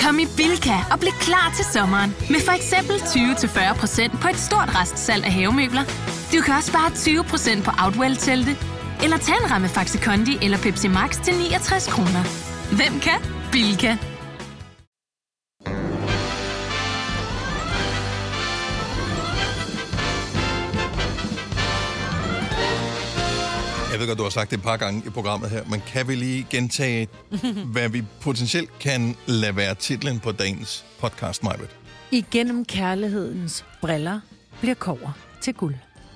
Kom i Bilka og bliv klar til sommeren. Med for eksempel 20-40% på et stort restsalg af havemøbler. Du kan også spare 20% på Outwell-telte. Eller tag en ramme Faxi Kondi eller Pepsi Max til 69 kroner. Hvem kan? Bilka. Jeg ved godt, du har sagt det et par gange i programmet her, men kan vi lige gentage, hvad vi potentielt kan lade være titlen på dagens podcast, Majbet? Igennem kærlighedens briller bliver kobber til guld.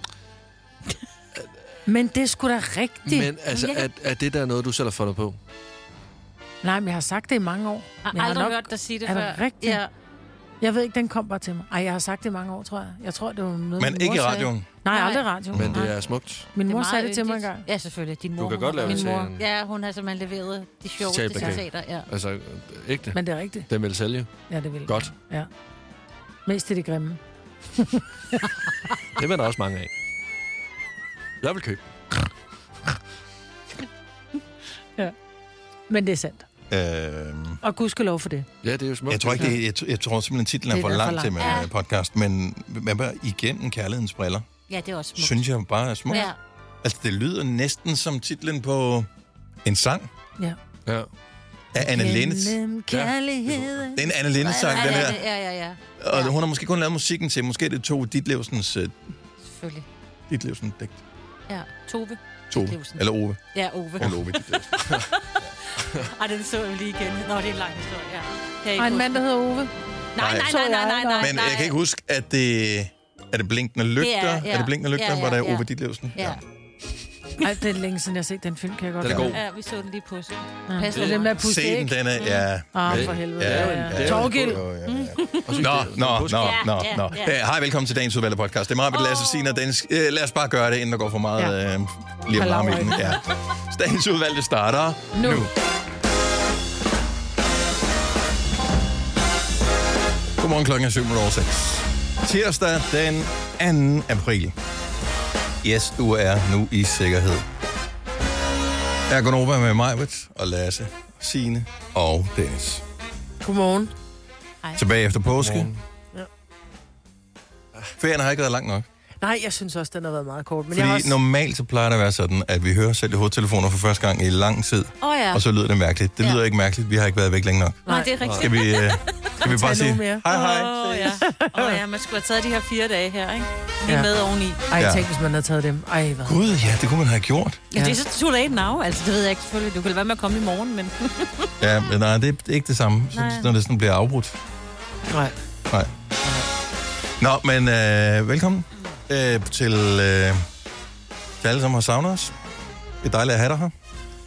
Men det er sgu da rigtigt. Men altså, er det der noget, du selv har fundet på? Nej, men jeg har sagt det i mange år. Jeg har aldrig hørt dig sige det før. Er det rigtigt? Ja. Jeg ved ikke, den kom bare til mig. Ej, jeg har sagt det i mange år, tror jeg. Jeg tror, det var noget, Men ikke i radioen? Nej, aldrig i radioen. Men det er smukt. Min mor Det er sagde meget det til mig yndigt. engang. Ja, selvfølgelig. Din mor. Du kan godt lave det til en... Ja, hun har simpelthen leveret de sjoveste citater. Ja. Altså, ægte. Men det er rigtigt. Den vil sælge. Ja, det vil. Godt. Ja. Mest til det grimme. Det var der også mange af. Jeg vil købe. Ja. Men det er sandt. Og gudskelov for det. Ja, det er jo smukt. Jeg tror ikke, jeg tror simpelthen, titlen er for lang til med podcast, men hvad var igennem kærlighedens briller? Ja, det er også smukt. Synes jeg bare er smukt. Ja. Altså, det lyder næsten som titlen på en sang. Ja. Ja. Af Anne Linnet. Kærligheden. Det er en Anne Linnet-sang, den her. Ja. Og hun har måske kun lavet musikken til, måske det to Ditlevsens... Selvfølgelig. Ditlevsen digt. Ja, Tove. Eller Ove. Ja, Ove. Eller Ove Ditlevsen. Ej, den så jeg lige igen. Nå, det er en lang historie, ja. Og en mand, der hedder Ove. Nej. Men jeg kan ikke huske, at det... Er det Blinkende Lygter? Er det Blinkende Lygter, hvor der er Ove Ditlevsen? Ja. Ej, det er længe siden, jeg har set den film, kan jeg godt Den er god. Ja, vi så den lige på. Pas det dem der puste, Se den, ikke? den er... Ja. For helvede. Torgild. Nå. Hej, velkommen til dagens udvalgte podcast. Det er meget, Lasse, Signe og Dennis. Lad os bare gøre det, inden der går for meget lige om varme i den. Ja. Dagens udvalgte starter nu. Godmorgen, klokken er 7:06. Tirsdag den 2. april. Yes, du er nu i sikkerhed. Jeg er Gunova med Majbet og Lasse, Signe og Dennis. Godmorgen. Tilbage efter påske. Ja. Ferien har ikke været lang nok. Nej, jeg synes også, den har været meget kort. Men Fordi jeg også... normalt så plejer det at være sådan, at vi hører selv i hovedtelefoner for første gang i lang tid. Og så lyder det mærkeligt. Det lyder ikke mærkeligt. Vi har ikke været væk længe nok. Nej, det er rigtigt. Skal vi bare sige hej? Ja, man skulle have taget de her 4 dage her, ikke? Lige med oveni. Ej, tænk, hvis man havde taget dem. Ej, hvad? Gud, ja, det kunne man have gjort. Ja, det er så too late now. Altså, det ved jeg ikke selvfølgelig. Du kan være med at komme i morgen, men... Ja, men nej, det er ikke det samme, når det sådan bliver afbrudt. Nej. Nå, men velkommen til alle, som har savnet os. Det er dejligt at have dig her.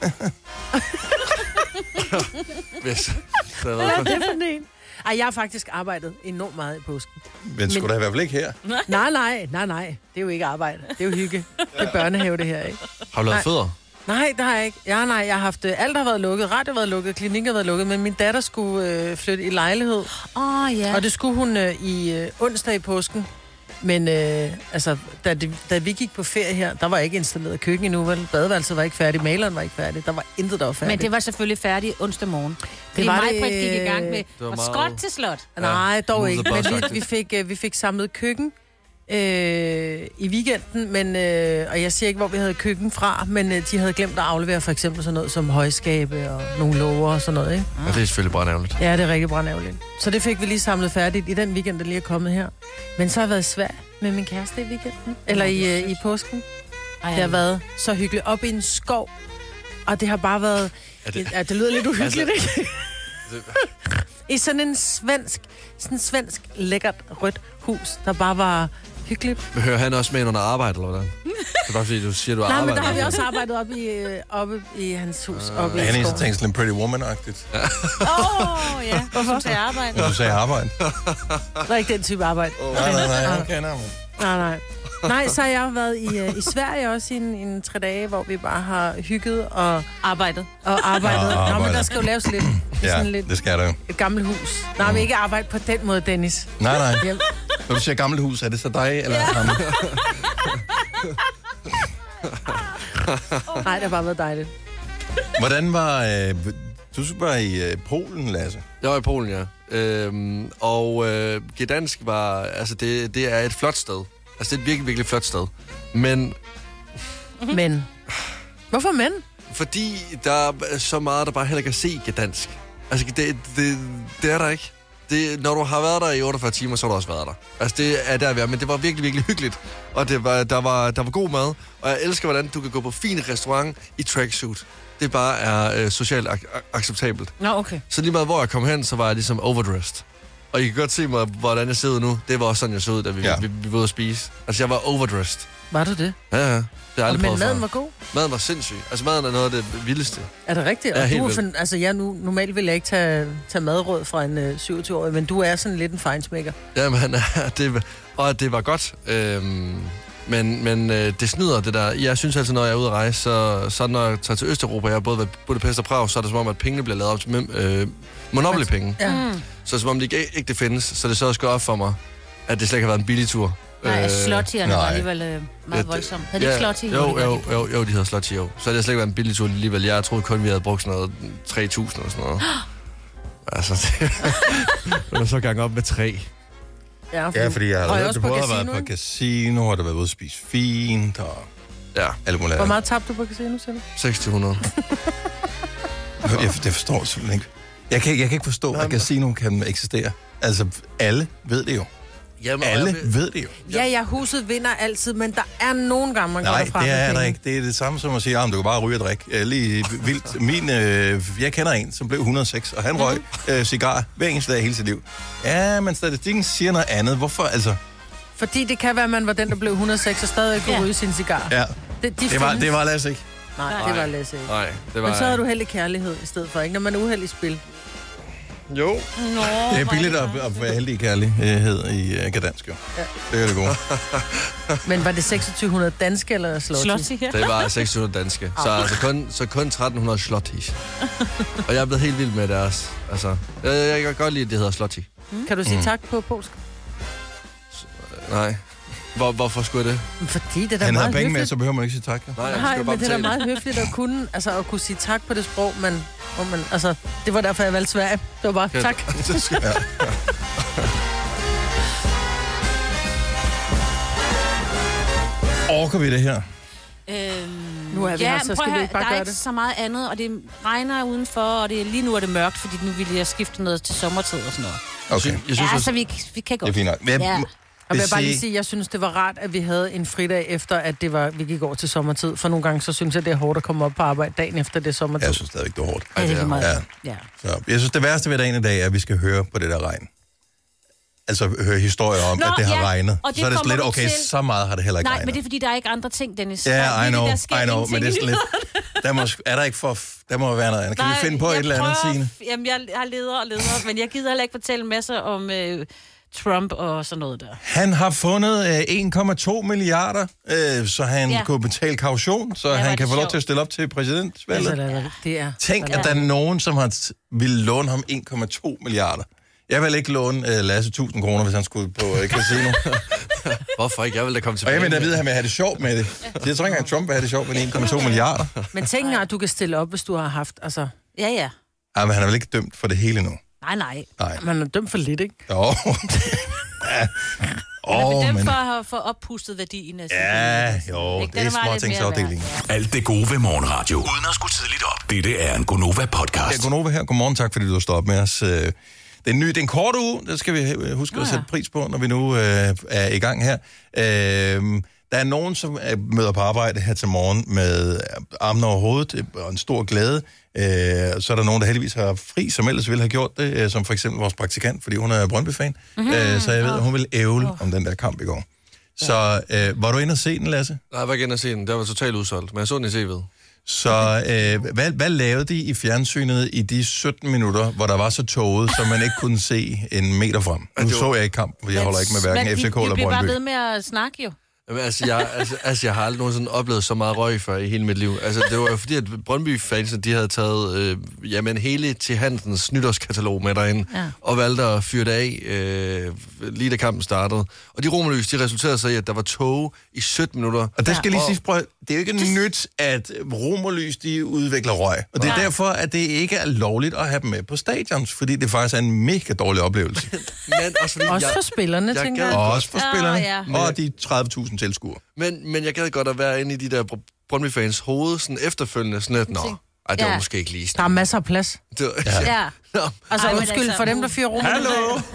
Yes. Hvad er det for en? Ej, jeg har faktisk arbejdet enormt meget i påsken. Men skulle der i hvert fald ikke her? Nej. Det er jo ikke arbejde. Det er jo hygge. Det er børnehave, det her, ikke? Har du lavet fødder? Nej, det har jeg ikke. Jeg har haft... alt har været lukket. Radio har været lukket. Klinik har været lukket. Men min datter skulle flytte i lejlighed. Ja. Og det skulle hun i onsdag i påsken. Men da vi gik på ferie her, der var ikke installeret køkken endnu, vel? Badeværelset var ikke færdig, maleren var ikke færdig, der var intet, der var færdigt. Men det var selvfølgelig færdigt onsdag morgen. Fordi Majbrit gik i gang med skråt til slot. Nej, dog ikke. Men vi fik samlet køkken i weekenden, men, og jeg siger ikke, hvor vi havde køkken fra, men de havde glemt at aflevere for eksempel sådan noget som højskabe og nogle låger og sådan noget, ikke? Ja, det er selvfølgelig brandærgerligt. Ja, det er rigtig brandærgerligt. Så det fik vi lige samlet færdigt i den weekend, der lige er kommet her. Men så har jeg været svært med min kæreste i weekenden. Eller i påsken. Det har været så hyggeligt. Op i en skov. Og det har bare været... det lyder lidt uhyggeligt, ikke? I sådan en svensk lækkert rødt hus, der bare var hyggeligt. Hører han også med under arbejde, eller hvordan? Det er bare fordi, du siger, du arbejder. Nej, men der har vi også arbejdet oppe i hans hus. Oppe i han er tænkt sådan Pretty Woman-agtigt. Ja. Hvorfor? Du sagde arbejde. Du sagde arbejde. Det var ikke den type arbejde. Nej. Okay, nej. Nej, så har jeg været i Sverige også i en 3 dage, hvor vi bare har hygget og arbejdet. Nå, men der skal jo laves lidt. Ja, det skal der jo. Et gammelt hus. Nej, vi ikke arbejde på den måde, Dennis. Nej. Når du siger gammelt hus, er det så dig, eller ham? Nej, det har bare været dejligt. Hvordan var Du var i Polen, Lasse. Jeg var i Polen, ja. Og Gdansk var... Altså, det er et flot sted. Altså, det er et virkelig, virkelig flot sted. Men... Hvorfor men? Fordi der er så meget, der bare heller ikke kan se Gdansk. Altså, det er der ikke. Når du har været der i 48 timer, så har du også været der. Altså, det er der, vi er. Men det var virkelig, virkelig hyggeligt. Og der var god mad. Og jeg elsker, hvordan du kan gå på fin restaurant i tracksuit. Det bare er socialt acceptabelt. Nå, okay. Så lige meget, hvor jeg kom hen, så var jeg ligesom overdressed. Og I kan godt se mig, hvordan jeg ser ud nu. Det var også sådan, jeg så ud, da vi var ude at spise. Altså, jeg var overdressed. Var du det? Ja. Det har men maden var god? Maden var sindssyg. Altså, maden er noget af det vildeste. Er det rigtigt? Ja, og du normalt vil jeg ikke tage madråd fra en 27-årig, men du er sådan lidt en fejnsmækker. Jamen, det var godt. Men det snyder, det der. Jeg synes altid, når jeg er ude at rejse, så når jeg tager til Østeuropa, jeg har både været Budapest og Prag, så er det som om, at pengene bliver lavet op til Monopoly-penge. Ja. Så som om det ikke det findes, så det så også går op for mig, at det slet ikke har været en billig tur. Nej, slottierne var alligevel meget voldsomt. Havde de ikke slotti? Jo, de havde slotti, jo. Så det har slet ikke været en billig tur alligevel. Jeg troede kun, vi havde brugt sådan noget 3.000 eller sådan noget. Altså, det var så gang op med 3. Ja, fordi jeg har hørt, du både har været på casino, og du har været ude at spise fint, og alt muligt. Hvor meget tabte du på casino, siger du? 600. Det forstår jeg simpelthen ikke. Jeg kan ikke forstå, at casino kan eksistere. Altså, alle ved det jo. Jamen, alle ved det jo. Ja, huset vinder altid, men der er nogen gange, man går derfra. Nej, det er der ikke. Det er det samme som at sige, du kan bare ryge og drikke. Lige vildt. Jeg kender en, som blev 106, og han røg cigar hver eneste dag hele sit liv. Ja, men statistikken siger noget andet. Hvorfor altså? Fordi det kan være, at man var den, der blev 106 og stadig kunne ryge sin cigar. Ja, det var Lasse ikke. Nej, det var Lasse ikke. Nej, det var... Men så havde du heldig kærlighed i stedet for, ikke? Når man er uheldig i spil. Jo. Det er billigt at være heldig kærlighed i Gdansk, jo. Ja. Det er det gode. Men var det 2600 danske eller slotti? Det var 2600 danske. Så altså kun 1300 slottis. Og jeg er blevet helt vild med deres. Altså, jeg kan godt lide, at det hedder slotti. Kan du sige tak på polsk? Nej. Hvorfor skulle det? Fordi det er han meget har penge høfligt. med, så behøver man ikke sige tak. Ja. Nej, men det er da meget høfligt at kunne sige tak på det sprog, men altså, det var derfor, jeg valgte Sverige. Det var bare tak. Orker vi det her? Nu er vi her, så skal vi ikke bare gøre det. Der er ikke så meget andet, og det regner udenfor, og lige nu er det mørkt, fordi nu vil jeg skifte noget til sommertid og sådan noget. Okay. Jeg synes, så vi kan godt. Det er fint nok. Og vil jeg bare lige sige, jeg synes, det var rart, at vi havde en fridag efter, at vi gik over til sommertid. For nogle gange, så synes jeg, det er hårdt at komme op på arbejde dagen efter det sommertid. Jeg synes stadigvæk, det er hårdt. Ja, det er meget. Ja. Så jeg synes, det værste ved dagen i dag er, at vi skal høre på det der regn. Altså høre historier om, at det har regnet. Og det så er det sådan lidt, okay, så meget har det heller ikke regnet. Nej, men det er, fordi der er ikke andre ting, Dennis. Ja, I know, men det er sådan lidt... Der må være noget andet. Kan vi finde på et eller andet, Signe? Jamen, jeg har leder, men jeg gider heller ikke fortælle masser om Trump og sådan noget der. Han har fundet 1,2 milliarder, så han kunne betale kaution, så han kan få lov til at stille op til præsidentvalget. Tænk, at der er nogen, som har ville låne ham 1,2 milliarder. Jeg vil ikke låne Lasse 1.000 kroner, hvis han skulle på casino. Hvorfor ikke? Jeg vil da komme tilbage. Og jeg vil da vide, at han vil have det sjovt med det. Jeg tror ikke, at Trump vil have det sjovt med 1,2 milliarder. Men tænk, at du kan stille op, hvis du har haft, altså... Ja. Ja, men han er vel ikke dømt for det hele nu? Nej. Man er dømt for lidt, ikke? Jo. Man er dømt for at få oppustet værdien af sin det er småtingsafdelingen. Alt det gode ved morgenradio. Uden at skulle tidligt op. Dette er en Gonova-podcast. Ja, Gonova her. Godmorgen, tak fordi du har stået op med os. Det er en kort uge, det skal vi huske at sætte pris på, når vi nu er i gang her. Der er nogen, som møder på arbejde her til morgen med armen over hovedet og en stor glæde. Så er der nogen, der heldigvis har fri, som ellers ville have gjort det, som for eksempel vores praktikant, fordi hun er Brøndby-fan. Så jeg ved, at hun ville ævle om den der kamp i går. Så var du inde og se den, Lasse? Nej, jeg var ikke inde og se den. Det var totalt udsolgt, men jeg så den i CV'et. Så hvad lavede de i fjernsynet i de 17 minutter, hvor der var så tåget, så man ikke kunne se en meter frem? Nu så jeg ikke kamp, for jeg holder ikke med hverken FCK eller Brøndby. Vi bliver bare ved med at snakke jo. Jamen, jeg har aldrig nogensinde oplevet så meget røg før i hele mit liv. Altså, det var jo fordi, at Brøndby-fansene, de havde taget hele til Hansens nytårskatalog med derinde, og valgte at fyre det af, lige da kampen startede. Og de romerlys, de resulterede så i, at der var tog i 17 minutter. Og der skal lige sige, det er jo ikke nyt, at Romerlys, de udvikler røg. Og det er derfor, at det ikke er lovligt at have dem med på stadions, fordi det faktisk er en mega dårlig oplevelse. Men også for spillerne, tænker jeg. Også for spillerne. Ja. Og de 30.000 tilskuere. Men jeg gad godt at være inde i de der Brøndby-fans hoved, sådan efterfølgende, sådan at, det var måske ikke lige Der er masser af plads. Ja. Altså, undskyld for dem, der fyrer rum. Hallo!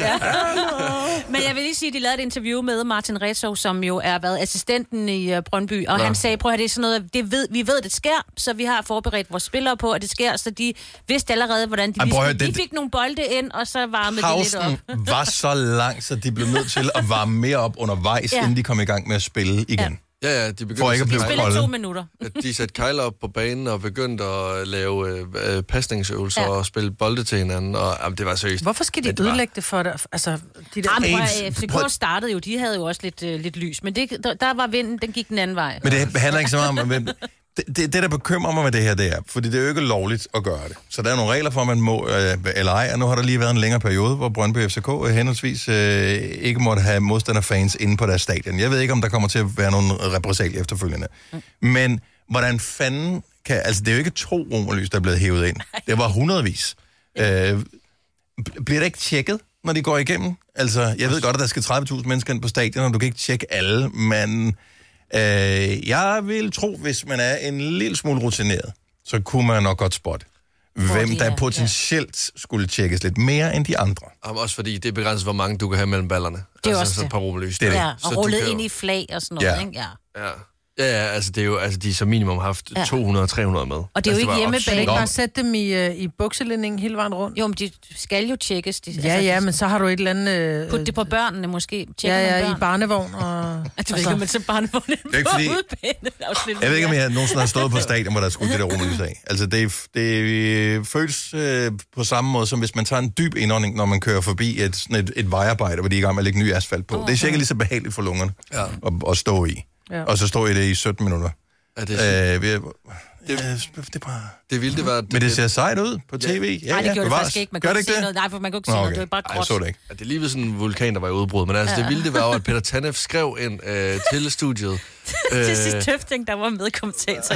Men jeg vil lige sige, at de lavede et interview med Martin Retzow, som jo er været assistenten i Brøndby, og han sagde, prøv at det er sådan noget, vi ved, det sker, så vi har forberedt vores spillere på, at det sker, så de vidste allerede, hvordan de fik nogle bolde ind, og så varmede de lidt op. Pausen var så lang, så de blev nødt til at varme mere op undervejs, inden de kom i gang med at spille igen. Ja, de begyndte at spille 2 minutter. De satte kejler op på banen og begyndte at lave pasningsøvelser og spille bolde til hinanden, og det var seriøst. Hvorfor skal de ødelægge det for dig? Altså, de der... FCK startede jo, de havde jo også lidt lys, men der var vinden, den gik den anden vej. Men det handler ikke så meget om... Det, der bekymrer mig med det her, det er, fordi det er jo ikke lovligt at gøre det. Så der er nogle regler for, at man må eller ej, og nu har der lige været en længere periode, hvor Brøndby og FCK henholdsvis ikke måtte have modstanderfans inde på deres stadion. Jeg ved ikke, om der kommer til at være nogle repressalier efterfølgende. Men hvordan fanden kan... Altså, det er jo ikke 2 romerlys, der er blevet hævet ind. Det var hundredvis. Bliver det ikke tjekket, når de går igennem? Altså, jeg ved godt, at der skal 30.000 mennesker ind på stadion, og du kan ikke tjekke alle, men... jeg vil tro, hvis man er en lille smule rutineret, så kunne man nok godt spotte, hvem der potentielt skulle tjekkes lidt mere end de andre. Også fordi det er begrænset, hvor mange du kan have mellem ballerne. Det er altså, også så et par romerlys. Ja, og rullet ind i flag og sådan noget, ikke? Ja, altså det er jo, altså de som minimum har haft 200-300 med. Og det er jo ikke hjemmebane. Ikke bare sætte dem i bukselændingen hele vejen rundt? Jo, men de skal jo tjekkes. Men så har du et eller andet... Put det på børnene måske. I barnevogn og... Du ved ikke, om man så barnevogn på udbanen. Jeg ved ikke, om jeg nogensinde har stået på stadion, hvor der skulle det der romerlys af. Altså det føles på samme måde, som hvis man tager en dyb indånding, når man kører forbi et vejarbejde, hvor de er i gang med at lægge ny asfalt på. Det er sikkert lige så behageligt for lungerne at stå i. Ja. Og så står I det i 17 minutter. Ja, det er det bare... Det ville det være... Men det ser sejt ud på tv. Nej, det gjorde det faktisk ikke. Man kunne ikke se noget. Nej, for man kunne ikke se noget. Det var bare gråt. Jeg så det ikke. Det er lige ved sådan en vulkan, der var i udbrud. Men altså, det ville det være, at Peter Tanev skrev ind til studiet. Til sidst Tøfting, der var medkommentator.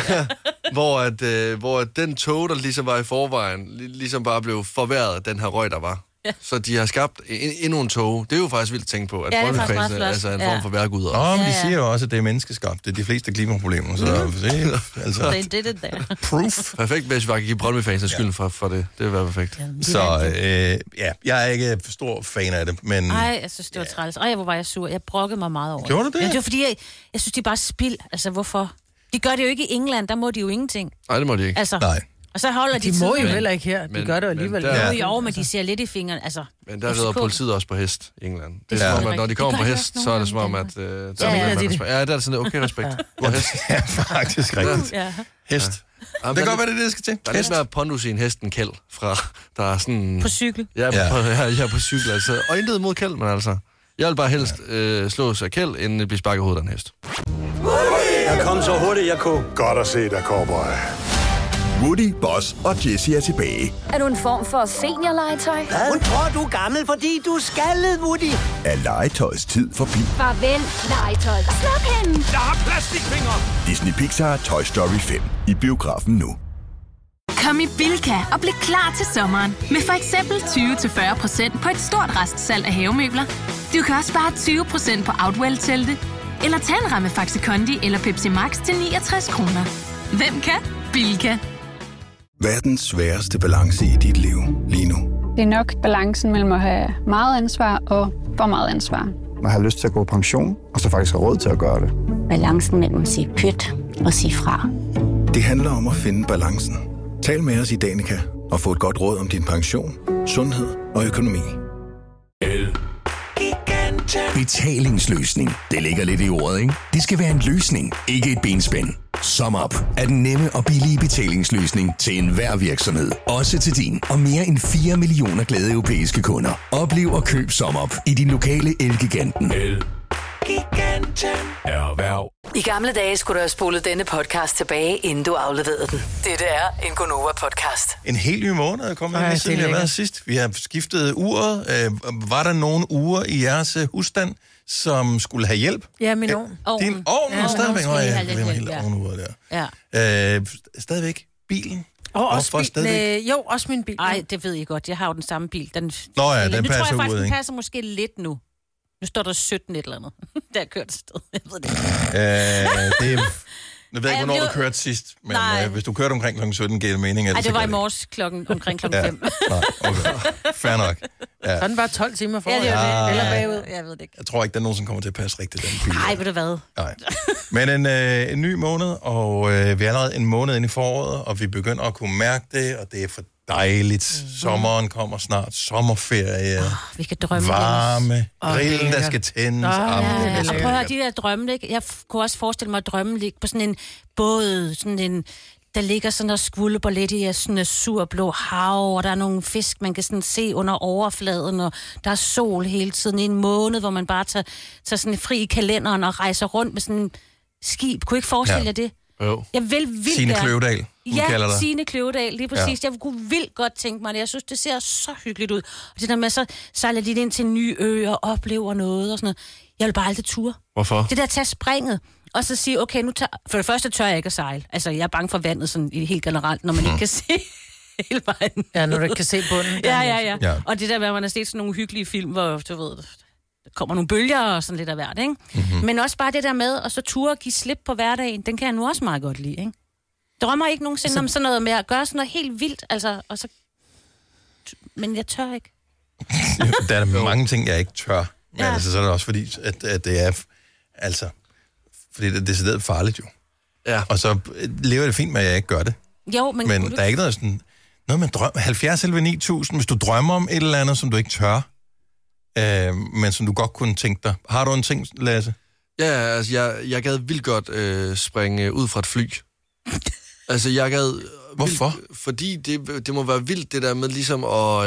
Hvor den tog, der ligesom var i forvejen, ligesom bare blev forværret, den her røg, der var. Ja. Så de har skabt endnu en tog. Det er jo faktisk vildt at tænke på, at Brøndby-fans er altså en form for værkudder. Men de siger jo også, at det er menneskeskabt. Det er de fleste klimaproblemer. Så altså, proof. Perfekt, hvis vi kan give Brøndby-fans skylden for det. Det vil være perfekt. Så jeg er ikke stor fan af det, men... Ej, jeg synes, det var træls. Ej, hvor var jeg sur. Jeg brokkede mig meget over. Gjorde du det? Ja, det var fordi, jeg synes, det er bare spild. Altså, hvorfor? De gør det jo ikke i England. Der må de jo ingenting. Nej, det må de ikke. Altså, nej. Og så holder de må jo heller ikke her. De gør det alligevel. Men de ser lidt i fingeren. Altså, men der rider politiet også på hest i England. Det er som om, at når de kommer på hest, så er det som om, at der er respekt. Ja, der er sådan okay respekt. På hest. Ja, faktisk rigtigt. Hest. Det kan godt være, det skal til. Der er lidt mere pondus i en hest end kæld, der er sådan... På cykel. Ja, på cykel, altså. Og intet mod kæld, men altså... Jeg vil bare helst slå sig kæld, inden det bliver sparket i hovedet af en hest. Jeg kom så hurtigt, jeg kunne. Godt at se dig, cowboy. Woody, Boss og Jessie er tilbage. Er du en form for seniorlegetøj? Hun tror, du er gammel, fordi du er skaldet, Woody. Er legetøjs tid forbi? Farvel, legetøj. Slap hende! Jeg har plastikfingre! Disney Pixar Toy Story 5 i biografen nu. Kom i Bilka og bliv klar til sommeren. Med for eksempel 20-40% på et stort restsalg af havemøbler. Du kan også spare 20% på Outwell-telte. Eller tage en ramme Faxi Kondi eller Pepsi Max til 69 kroner. Hvem kan? Bilka. Verdens sværeste balance i dit liv lige nu. Det er nok balancen mellem at have meget ansvar og for meget ansvar. Man har lyst til at gå på pension, og så faktisk har råd til at gøre det. Balancen mellem at sige pyt og sige fra. Det handler om at finde balancen. Tal med os i Danica og få et godt råd om din pension, sundhed og økonomi. Betalingsløsning. Det ligger lidt i ordet, ikke? Det skal være en løsning, ikke et benspænd. SumUp er den nemme og billige betalingsløsning til enhver virksomhed. Også til din og mere end 4 millioner glade europæiske kunder. Oplev og køb SumUp i din lokale Elgiganten. Elgiganten. Erhverv. I gamle dage skulle du have spolet denne podcast tilbage, inden du afleverede den. Dette er en Gonova-podcast. En helt ny måned er kommet ind, siden vi har været sidst. Vi har skiftet uret. Var der nogle uger i jeres husstand, som skulle have hjælp? Ja, min ovn. Din ovn er stadigvæk. Jeg glemmer helt ovnuret der. Ja. Stadigvæk bilen. Og også bilen. Jo, også min bil. Nej, det ved I godt. Jeg har jo den samme bil. Den den passer ud, nu tror jeg faktisk, ikke? den passer måske lidt nu. Nu står der 17 et eller andet. Der er kørt et sted. Jeg ved det ikke. Jeg ved ikke, hvornår du kørte sidst, men hvis du kørte omkring kl. 17, giver det mening. Nej, det var i morges omkring kl. 5. Nej, okay. Fair nok. Ja. Så den bare 12 timer for. Ja, det var det. Eller bagud. Jeg ved det ikke. Jeg tror ikke, der er nogen, som kommer til at passe rigtigt den bil. Nej, ved du hvad? Nej. Men en ny måned, og vi er allerede en måned inde i foråret, og vi begynder at kunne mærke det, og det er for dejligt. Sommeren kommer snart. Sommerferie. Vi kan drømme. Varme. Grillen, der skal tændes. Og prøv at høre, de der drømme, ikke? Jeg kunne også forestille mig at drømme ligge på sådan en båd, sådan en, der ligger sådan og skvulper lidt i sådan en surblå hav, og der er nogle fisk, man kan sådan se under overfladen, og der er sol hele tiden i en måned, hvor man bare tager sådan fri i kalenderen og rejser rundt med sådan en skib. Kunne I ikke forestille jer det? Jo. Jeg vil vildt Signe Kløvedal, kalder dig. Signe Kløvedal, lige præcis. Ja. Jeg kunne vildt godt tænke mig det. Jeg synes, det ser så hyggeligt ud. Og det der med, så sejler de ind til en ny ø og oplever noget og sådan noget. Jeg vil bare aldrig ture. Hvorfor? Det der at tage springet, og så sige, okay, for det første tør jeg ikke at sejle. Altså, jeg er bange for vandet sådan helt generelt, når man ikke kan se hele vejen. Ja, når du ikke kan se bunden. Ja. Og det der med, at man har set sådan nogle hyggelige film, hvor, du ved, der kommer nogle bølger og sådan lidt af hvert, ikke? Mm-hmm. Men også bare det der med, og så ture og give slip på hverdagen, den kan jeg nu også meget godt lide, ikke? Drømmer ikke nogensinde om sådan noget med at gøre sådan noget helt vildt, altså, og så... Men jeg tør ikke. Der er mange ting, jeg ikke tør. Men altså, så er det også fordi, at det er... Altså... Fordi det er decideret farligt jo. Ja. Og så lever det fint med, at jeg ikke gør det. Jo, men der er ikke noget sådan... Noget med drøm... 70 eller 9000, hvis du drømmer om et eller andet, som du ikke tør, men som du godt kunne tænke dig. Har du en ting, Lasse? Ja, altså jeg gad vildt godt springe ud fra et fly. Altså jeg gad... Hvorfor? Fordi det må være vildt det der med ligesom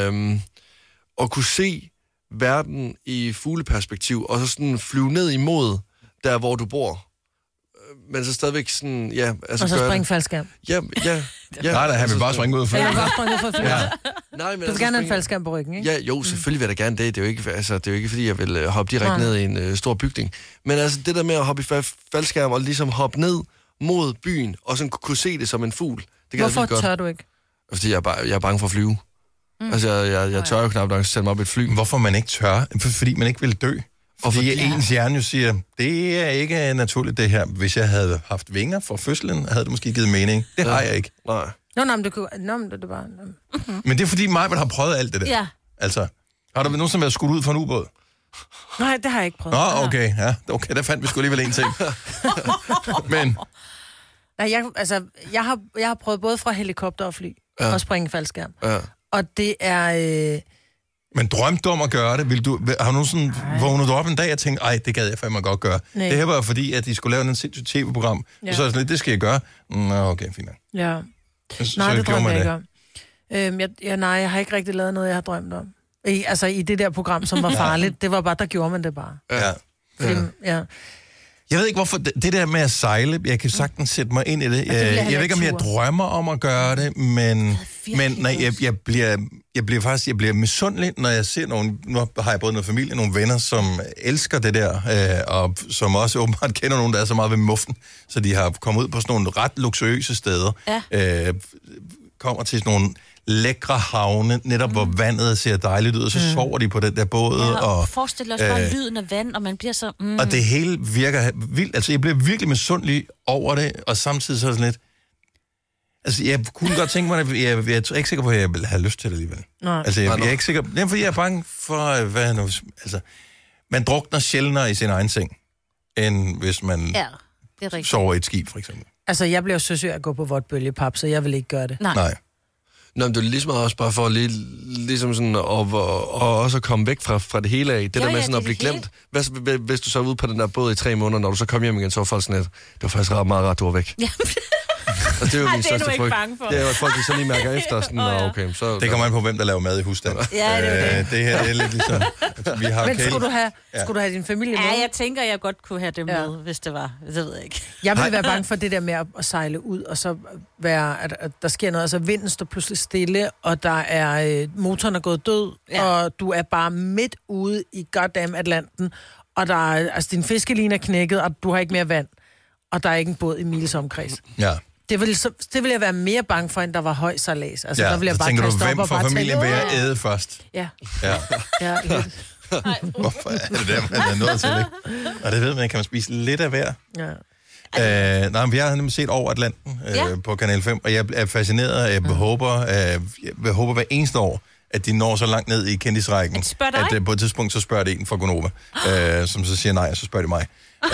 at kunne se verden i fugleperspektiv, og så sådan flyve ned imod der, hvor du bor. Men så stadigvæk sådan, ja... Altså og så springe faldskærm. Ja. Nej, han vil bare springe ud fra. Ja, bare springe ud fra fly. Ja. Nej, men du vil gerne have en faldskærm på ryggen, ikke? Ja, jo, selvfølgelig vil jeg da gerne det. Det er jo ikke fordi jeg vil hoppe direkte ned i en stor bygning. Men altså, det der med at hoppe i faldskærm og ligesom hoppe ned mod byen, og sådan kunne se det som en fugl, det kan hvorfor tør du ikke? Fordi jeg er bange for at flyve. Altså, jeg tør jo knap nok sætte mig op i et fly. Hvorfor man ikke tør? Fordi man ikke vil dø. Fordi ens hjerne jo siger, det er ikke naturligt det her. Hvis jeg havde haft vinger for fødslen, havde det måske givet mening. Det har jeg ikke. Nej. Men det kunne... det bare... Men det er fordi mig, har prøvet alt det der. Ja. Altså, har du nogensinde været skudt ud for en ubåd? Nej, det har jeg ikke prøvet. Nå, okay. Ja, okay, der fandt vi sgu alligevel en ting. Men... Nej, jeg har prøvet både fra helikopter og fly, og springe faldskærm. Ja. Og det er... Men drømte du om at gøre det? Har du nogensinde vågnet op en dag og tænkt, ej, det gad jeg fandme godt gøre. Nej. Det her var fordi, at de skulle lave en sindssygt tv-program. Ja. Og så er sådan lidt, det skal jeg gøre. Nå, okay, fint. Ja. Nej, det drømte jeg ikke om. Nej, jeg har ikke rigtig lavet noget, jeg har drømt om. I det der program, som var farligt. Det var bare, der gjorde man det bare. Ja. Ja. Jeg ved ikke, hvorfor det der med at sejle, jeg kan sagtens sætte mig ind i det. Jeg ved ikke, om jeg drømmer om at gøre det, men nej, jeg bliver misundelig, når jeg ser nogen, nu har jeg både noget familie, nogle venner, som elsker det der, og som også åbenbart kender nogen, der er så meget ved muffen, så de har kommet ud på sådan nogle ret luksuriøse steder, kommer til sådan nogle lækre havne, netop hvor vandet ser dejligt ud, og så sover de på den der båd. Og forestil os bare lyden af vand, og man bliver så... Og det hele virker vildt. Altså, jeg bliver virkelig misundelig over det, og samtidig så sådan lidt... Altså, jeg kunne godt tænke mig, at jeg er ikke sikker på, at jeg vil have lyst til det alligevel. Nej. Altså, jeg er ikke sikker... Det er, fordi jeg er bange for, hvad nu... Altså, man drukner sjældnere i sin egen seng, end hvis man sover i et skib, for eksempel. Altså, jeg bliver søsyg at gå på vådt bølgepap, så jeg vil ikke gøre det. Nej. Nå, men det er ligesom også bare for ligesom sådan, og også at komme væk fra det hele af. Det der med sådan at blive glemt. Hvis du så er ude på den der båd i 3 måneder, når du så kommer hjem igen, så var folk sådan lidt, det var faktisk meget rart, du var væk. Ja. Og det er jo min det er du største ikke frygt. bange for. Det er jo, at folk så lige mærker efter. Sådan, okay, så... Det kommer an på, hvem der laver mad i husstanden. Ja, det er det. Det her det er lidt ligesom... Vi har Men skulle du have din familie med? Ja, jeg tænker, jeg godt kunne have det med, hvis det var. Det ved jeg ikke. Jeg ville være bange for det der med at sejle ud, og så være, at der sker noget. Altså vinden står pludselig stille, og der er motoren er gået død, og du er bare midt ude i goddamn Atlanten, og der er, altså din fiskeline er knækket, og du har ikke mere vand, og der er ikke en båd i miles omkreds. Ja. Det vil jeg være mere bange for, end der var høj sejlads. Altså, Ja, der vil jeg så bare tænker du, kaste op hvem og fra bare familien vil tænke, jeg æde først? Ja. Ja. Ja, lidt. Hvorfor er det der, man er nået til, ikke? Og det ved man, kan man spise lidt af hver. Ja. Nej, men vi har nemlig set over Atlanten på Kanal 5, og jeg er fascineret, jeg håber hver eneste år, at de når så langt ned i kendisrækken, at på et tidspunkt så spørger det en fra Gonova, som så siger nej, og så spørger det mig.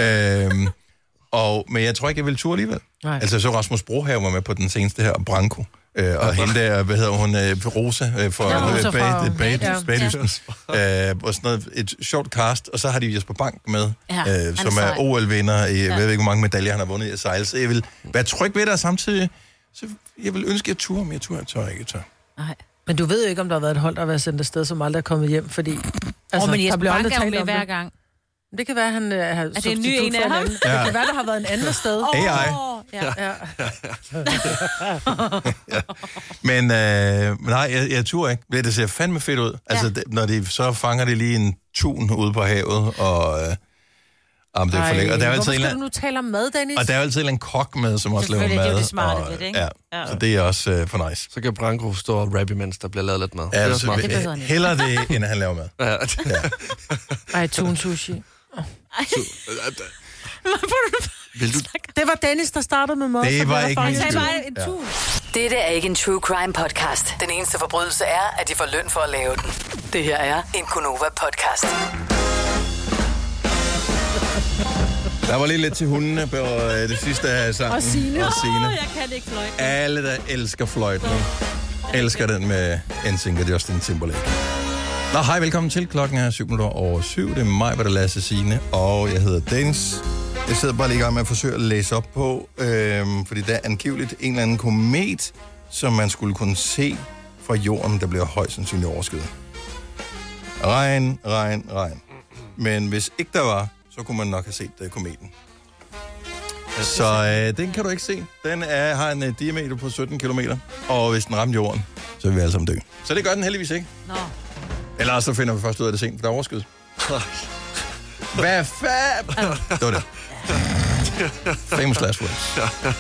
Men jeg tror ikke, jeg vil turde alligevel. Nej. Altså så Rasmus Brohave var med på den seneste her, Branko. Og hende der, hvad hedder hun, Rosa fra Bagdysten. Og sådan noget, et sjovt cast, og så har de Jesper Bank med, som er OL-vinder. Jeg ved ikke, hvor mange medaljer han har vundet i at sejle. Så jeg vil være tryg ved det, og samtidig, så jeg vil ønske, at jeg turde, men jeg tør ikke. Nej. Men du ved jo ikke, om der har været et hold, der har været sendt afsted, som aldrig er kommet hjem, fordi... Altså, men Jesper Bank er jo med hver gang. Det kan være, at han har det en ny en af ham? Det kan være, der har været en anden sted. AI. Ja. Men nej, jeg turde ikke. Det ser fandme fedt ud. Altså, når de så fanger de lige en tun ude på havet, og... det er for lækkert. Hvorfor skal du nu tale om mad, Dennis? Og der er jo altid en kok med, som også laver mad. Det er jo det smarte ved det, ikke? Ja, så det er også for nice. Så kan Branko stå og rappe, mens der bliver lavet lidt mad. Ja, det er smart. Hellere det, end at han laver mad. Ja. Ej, tun sushi. Vil du... Det var Dennis, der startede med mad. Det var ikke min skyld. Dette er ikke en true crime podcast. Den eneste forbrydelse er, at de får løn for at lave den. Det her er en Gonova podcast. Der var lige lidt til hundene på det sidste af sangen. Og Signe. Jeg kan ikke fløjte. Alle, der elsker fløjtning, elsker den med NSYNC og Justin Timberlake. Nå, hej, velkommen til. Klokken er 7:07. Det er mig, hvor der Lasse, Signe, og jeg hedder Dennis. Jeg sidder bare lige i gang med at forsøge at læse op på, fordi der er angiveligt en eller anden komet, som man skulle kunne se fra jorden, der bliver højst sandsynligt overskyet. Regn. Men hvis ikke der var, så kunne man nok have set kometen. Så den kan du ikke se. Den har en diameter på 17 kilometer, og hvis den ramte jorden, så vil vi alle sammen dø. Så det gør den heldigvis ikke. Nå. Eller så finder vi først ud af det sent, for der er overskyet. Hvad fanden? Det var det. Famous last words.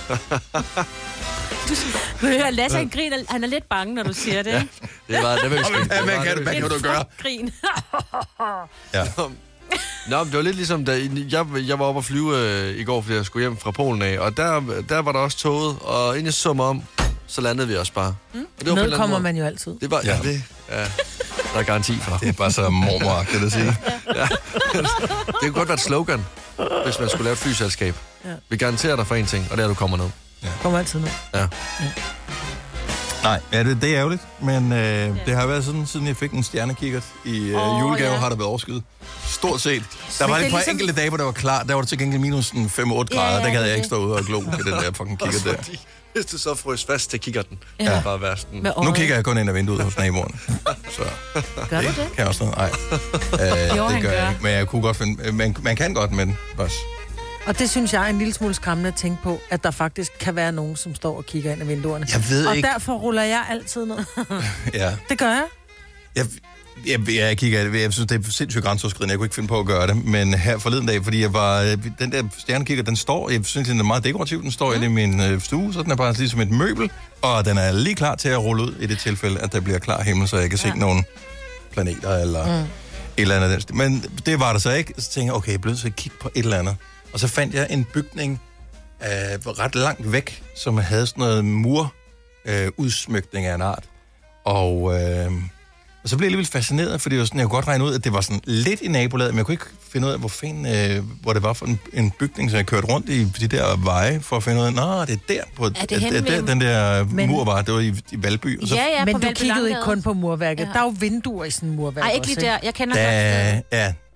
Du hører Lasse, han griner. Han er lidt bange, når du siger det. Det var det. Hvad kan du gøre? Grin. Ja. Nå, det var lidt ligesom, da jeg var oppe at flyve i går, fordi jeg skulle hjem fra Polen af, og der var der også toget, og inden jeg så mig om, så landede vi også bare. Ned kommer man jo altid. Det var, der er garanti for. Det er bare så mormoragtigt at sige. Ja. Det kunne godt være et slogan, hvis man skulle lave et flyselskab. Ja. Vi garanterer dig for en ting, og det er, at du kommer ned. Ja. Kommer altid ned. Ja. Nej, det er ærgerligt, men det har været sådan, siden jeg fik en stjernekikkert i julegave, har der været overskyet. Stort set. Der var et par enkelte dage, hvor det var klart. Der var det til gengæld minus 5-8 grader. Der gad jeg ikke stå ude og glo med den der fucking kikkert der. Hvis du så frøs fast til kikkerten. Ja. Bare være sådan. Nu kigger jeg kun ind ad vinduet hos naboerne. Så gør du det? Kan jeg også noget? Nej. Det gør jeg ikke. Men jeg kunne godt finde... Man kan godt, men også... Og det synes jeg er en lille smule skræmmende at tænke på, at der faktisk kan være nogen, som står og kigger ind ad vinduerne. Jeg ved ikke... Og derfor ruller jeg altid ned. Ja. Det gør jeg. Jeg kigger det. Jeg synes, det er sindssygt grænseoverskridende. Jeg kunne ikke finde på at gøre det. Men her forleden dag, fordi jeg var... Den der stjernekikker, den står... Jeg synes, den er meget dekorativ. Den står inde i min stue, så den er bare ligesom et møbel. Og den er lige klar til at rulle ud i det tilfælde, at der bliver klar himmel, så jeg kan se nogle planeter eller et eller andet. Men det var der så ikke. Så tænkte jeg, okay, jeg blev nødt til at kigge på et eller andet. Og så fandt jeg en bygning ret langt væk, som havde sådan noget udsmykning af en art. Og så blev jeg lidt fascineret, fordi jeg kunne godt regne ud, at det var sådan lidt i nabolaget, men jeg kunne ikke finde ud af, hvor det var for en bygning, så jeg kørte rundt i de der veje for at finde ud af, det er der på den der mur var, det var i Valby. Og så, men du kiggede ikke kun på murværket. Ja. Der er jo vinduer i sådan en murværk. Nej, ikke lige der. Jeg kender godt. Ja,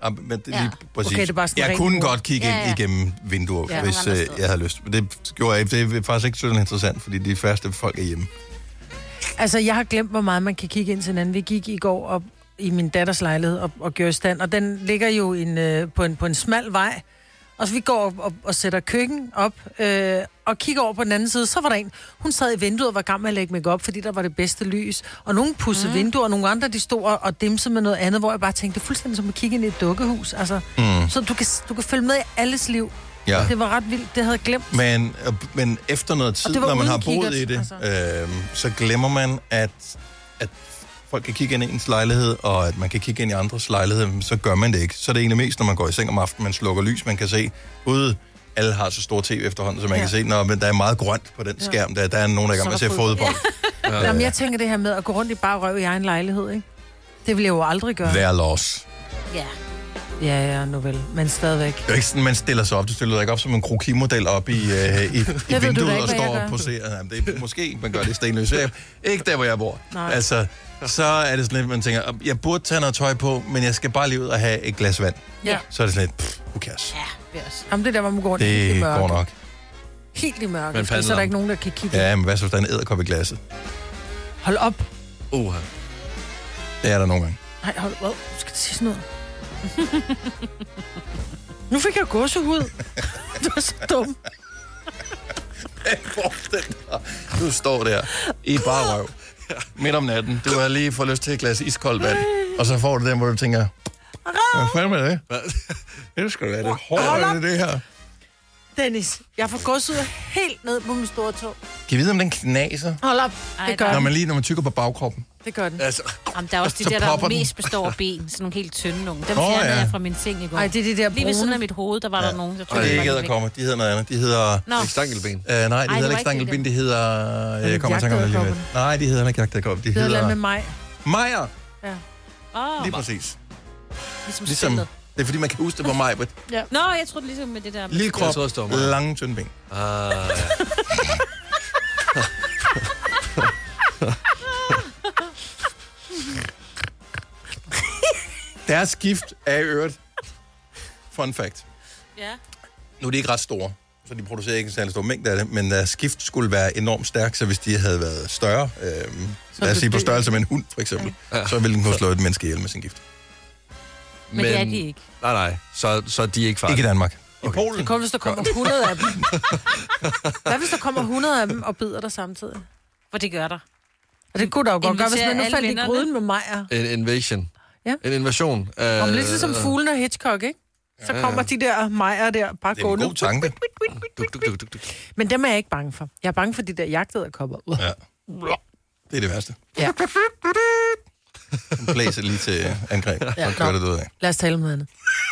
Men det, Ja. lige præcis. Okay, det er bare sådan jeg ren kunne ord. godt kigge ind igennem vinduer, hvis jeg havde lyst. Men det gjorde jeg ikke. Det er faktisk ikke så interessant, fordi de færreste folk er hjemme. Altså, jeg har glemt, hvor meget man kan kigge ind til hinanden. Vi gik i går op i min datters lejlighed og gjorde i stand, og den ligger jo på en smal vej. Og så vi går og sætter køkken op og kigger over på den anden side. Så var der en, hun sad i vinduet og var i gang med at lægge make op, fordi der var det bedste lys. Og nogle pudsede vinduer, og nogle andre, de stod og dimsede med noget andet, hvor jeg bare tænkte, det er fuldstændig som at kigge ind i et dukkehus. Altså, så du kan følge med i alles liv. Ja. Det var ret vildt, det havde jeg glemt. Men efter noget tid, det var når man har uden boet i kikkert, det, så glemmer man, at folk kan kigge ind i ens lejlighed, og at man kan kigge ind i andres lejlighed, så gør man det ikke. Så er det egentlig mest, når man går i seng om aftenen, man slukker lys, man kan se ude. Alle har så store tv efterhånden, så man kan se, når der er meget grønt på den skærm, der er nogen, der er i gang med at se fodbold. Jamen, jeg tænker det her med at gå rundt i bare røv i egen lejlighed, ikke? Det vil jeg jo aldrig gøre. Vær los. Ja. Ja, nu vel. Men stadigvæk. Det er ikke sådan, man stiller sig op. Du stiller dig ikke op som en krokimodel op i vinduet og står og poserer. Jamen, det er måske, man gør det i Stenløs. Ikke der, hvor jeg bor. Nej. Altså, så er det sådan lidt, man tænker, jeg burde tage noget tøj på, men jeg skal bare lige ud og have et glas vand. Ja. Så er det sådan lidt, who cares? Ja, det er også. Jamen, det der, hvor man går rundt helt i Det mørke. går nok. Helt i mørke, Men så er der ikke nogen, der kan kigge. Ja, men hvad så, hvis der er en edderkop i glasset? Hold op. Det er der nogle gange. Nej, hold op. Du skal sige sådan noget. Nu fik jeg gåsehud. Du er så dum. Du står der i bare røv midt om natten. Du har lige fået lyst til et glas iskoldt vand. Og så får du den, hvor du tænker, hvad fanden er det? Det skal være det hårde, det her. Dennis, jeg får gåsehud helt ned på min store tog. Kan I vide, om den knaser? Hold op. Det gør Når man tykker på bagkroppen. Det gør den. Altså, Jamen, der er også de så der popper den. mest består af ben. Sådan nogle helt tynde nogle. Dem fjernede jeg fra min seng i går. Ej, det er de der lige ved brune. siden af mit hoved, der var der nogen, der Og det er ikke æderkopper, de hedder noget andet. De hedder... Nå. Stankelben. Nej, de hedder ikke stankelben, de hedder... Jeg kommer til at tænke om det lige lidt. Nej, de hedder ikke jagtæderkopper. De Det hedder hedder... med mig. Mejer. Ja. Lige præcis. Ligesom det er fordi, man kan huske det på mig. Ja. Nå, jeg troede ligesom med det der... Lille krop, lange, tynde ben. Deres skift er i øvrigt. Fun fact. Ja. Nu er de ikke ret store, så de producerer ikke en særlig stor mængde af det, men deres skift skulle være enormt stærk, så hvis de havde været større, lad os sige på størrelse med en hund for eksempel, så ville den kunne slå et menneske ihjel med sin gift. Men det er de ikke. Nej. Så de er ikke farlige. Ikke i Danmark. Okay. I Polen. Det kommer, hvis der kommer 100 af dem. Hvad hvis der kommer 100 af dem og bider dig samtidig? For det gør der. Og det kunne da jo godt gøre, hvis Inviterer man nu alle faldt i vennerne. gryden med mig. En invasion. Ja. En invasion. Om lidt ligesom fuglen og Hitchcock, ikke? Så kommer de der mejer der bare Det er en gående. god tanke. Men dem er jeg ikke bange for. Jeg er bange for de der jagtæderkopper. Ja. Det er det værste. Ja. Blæser lige til angreb, Ja, og kører det ud af. Lad os tale om noget andet.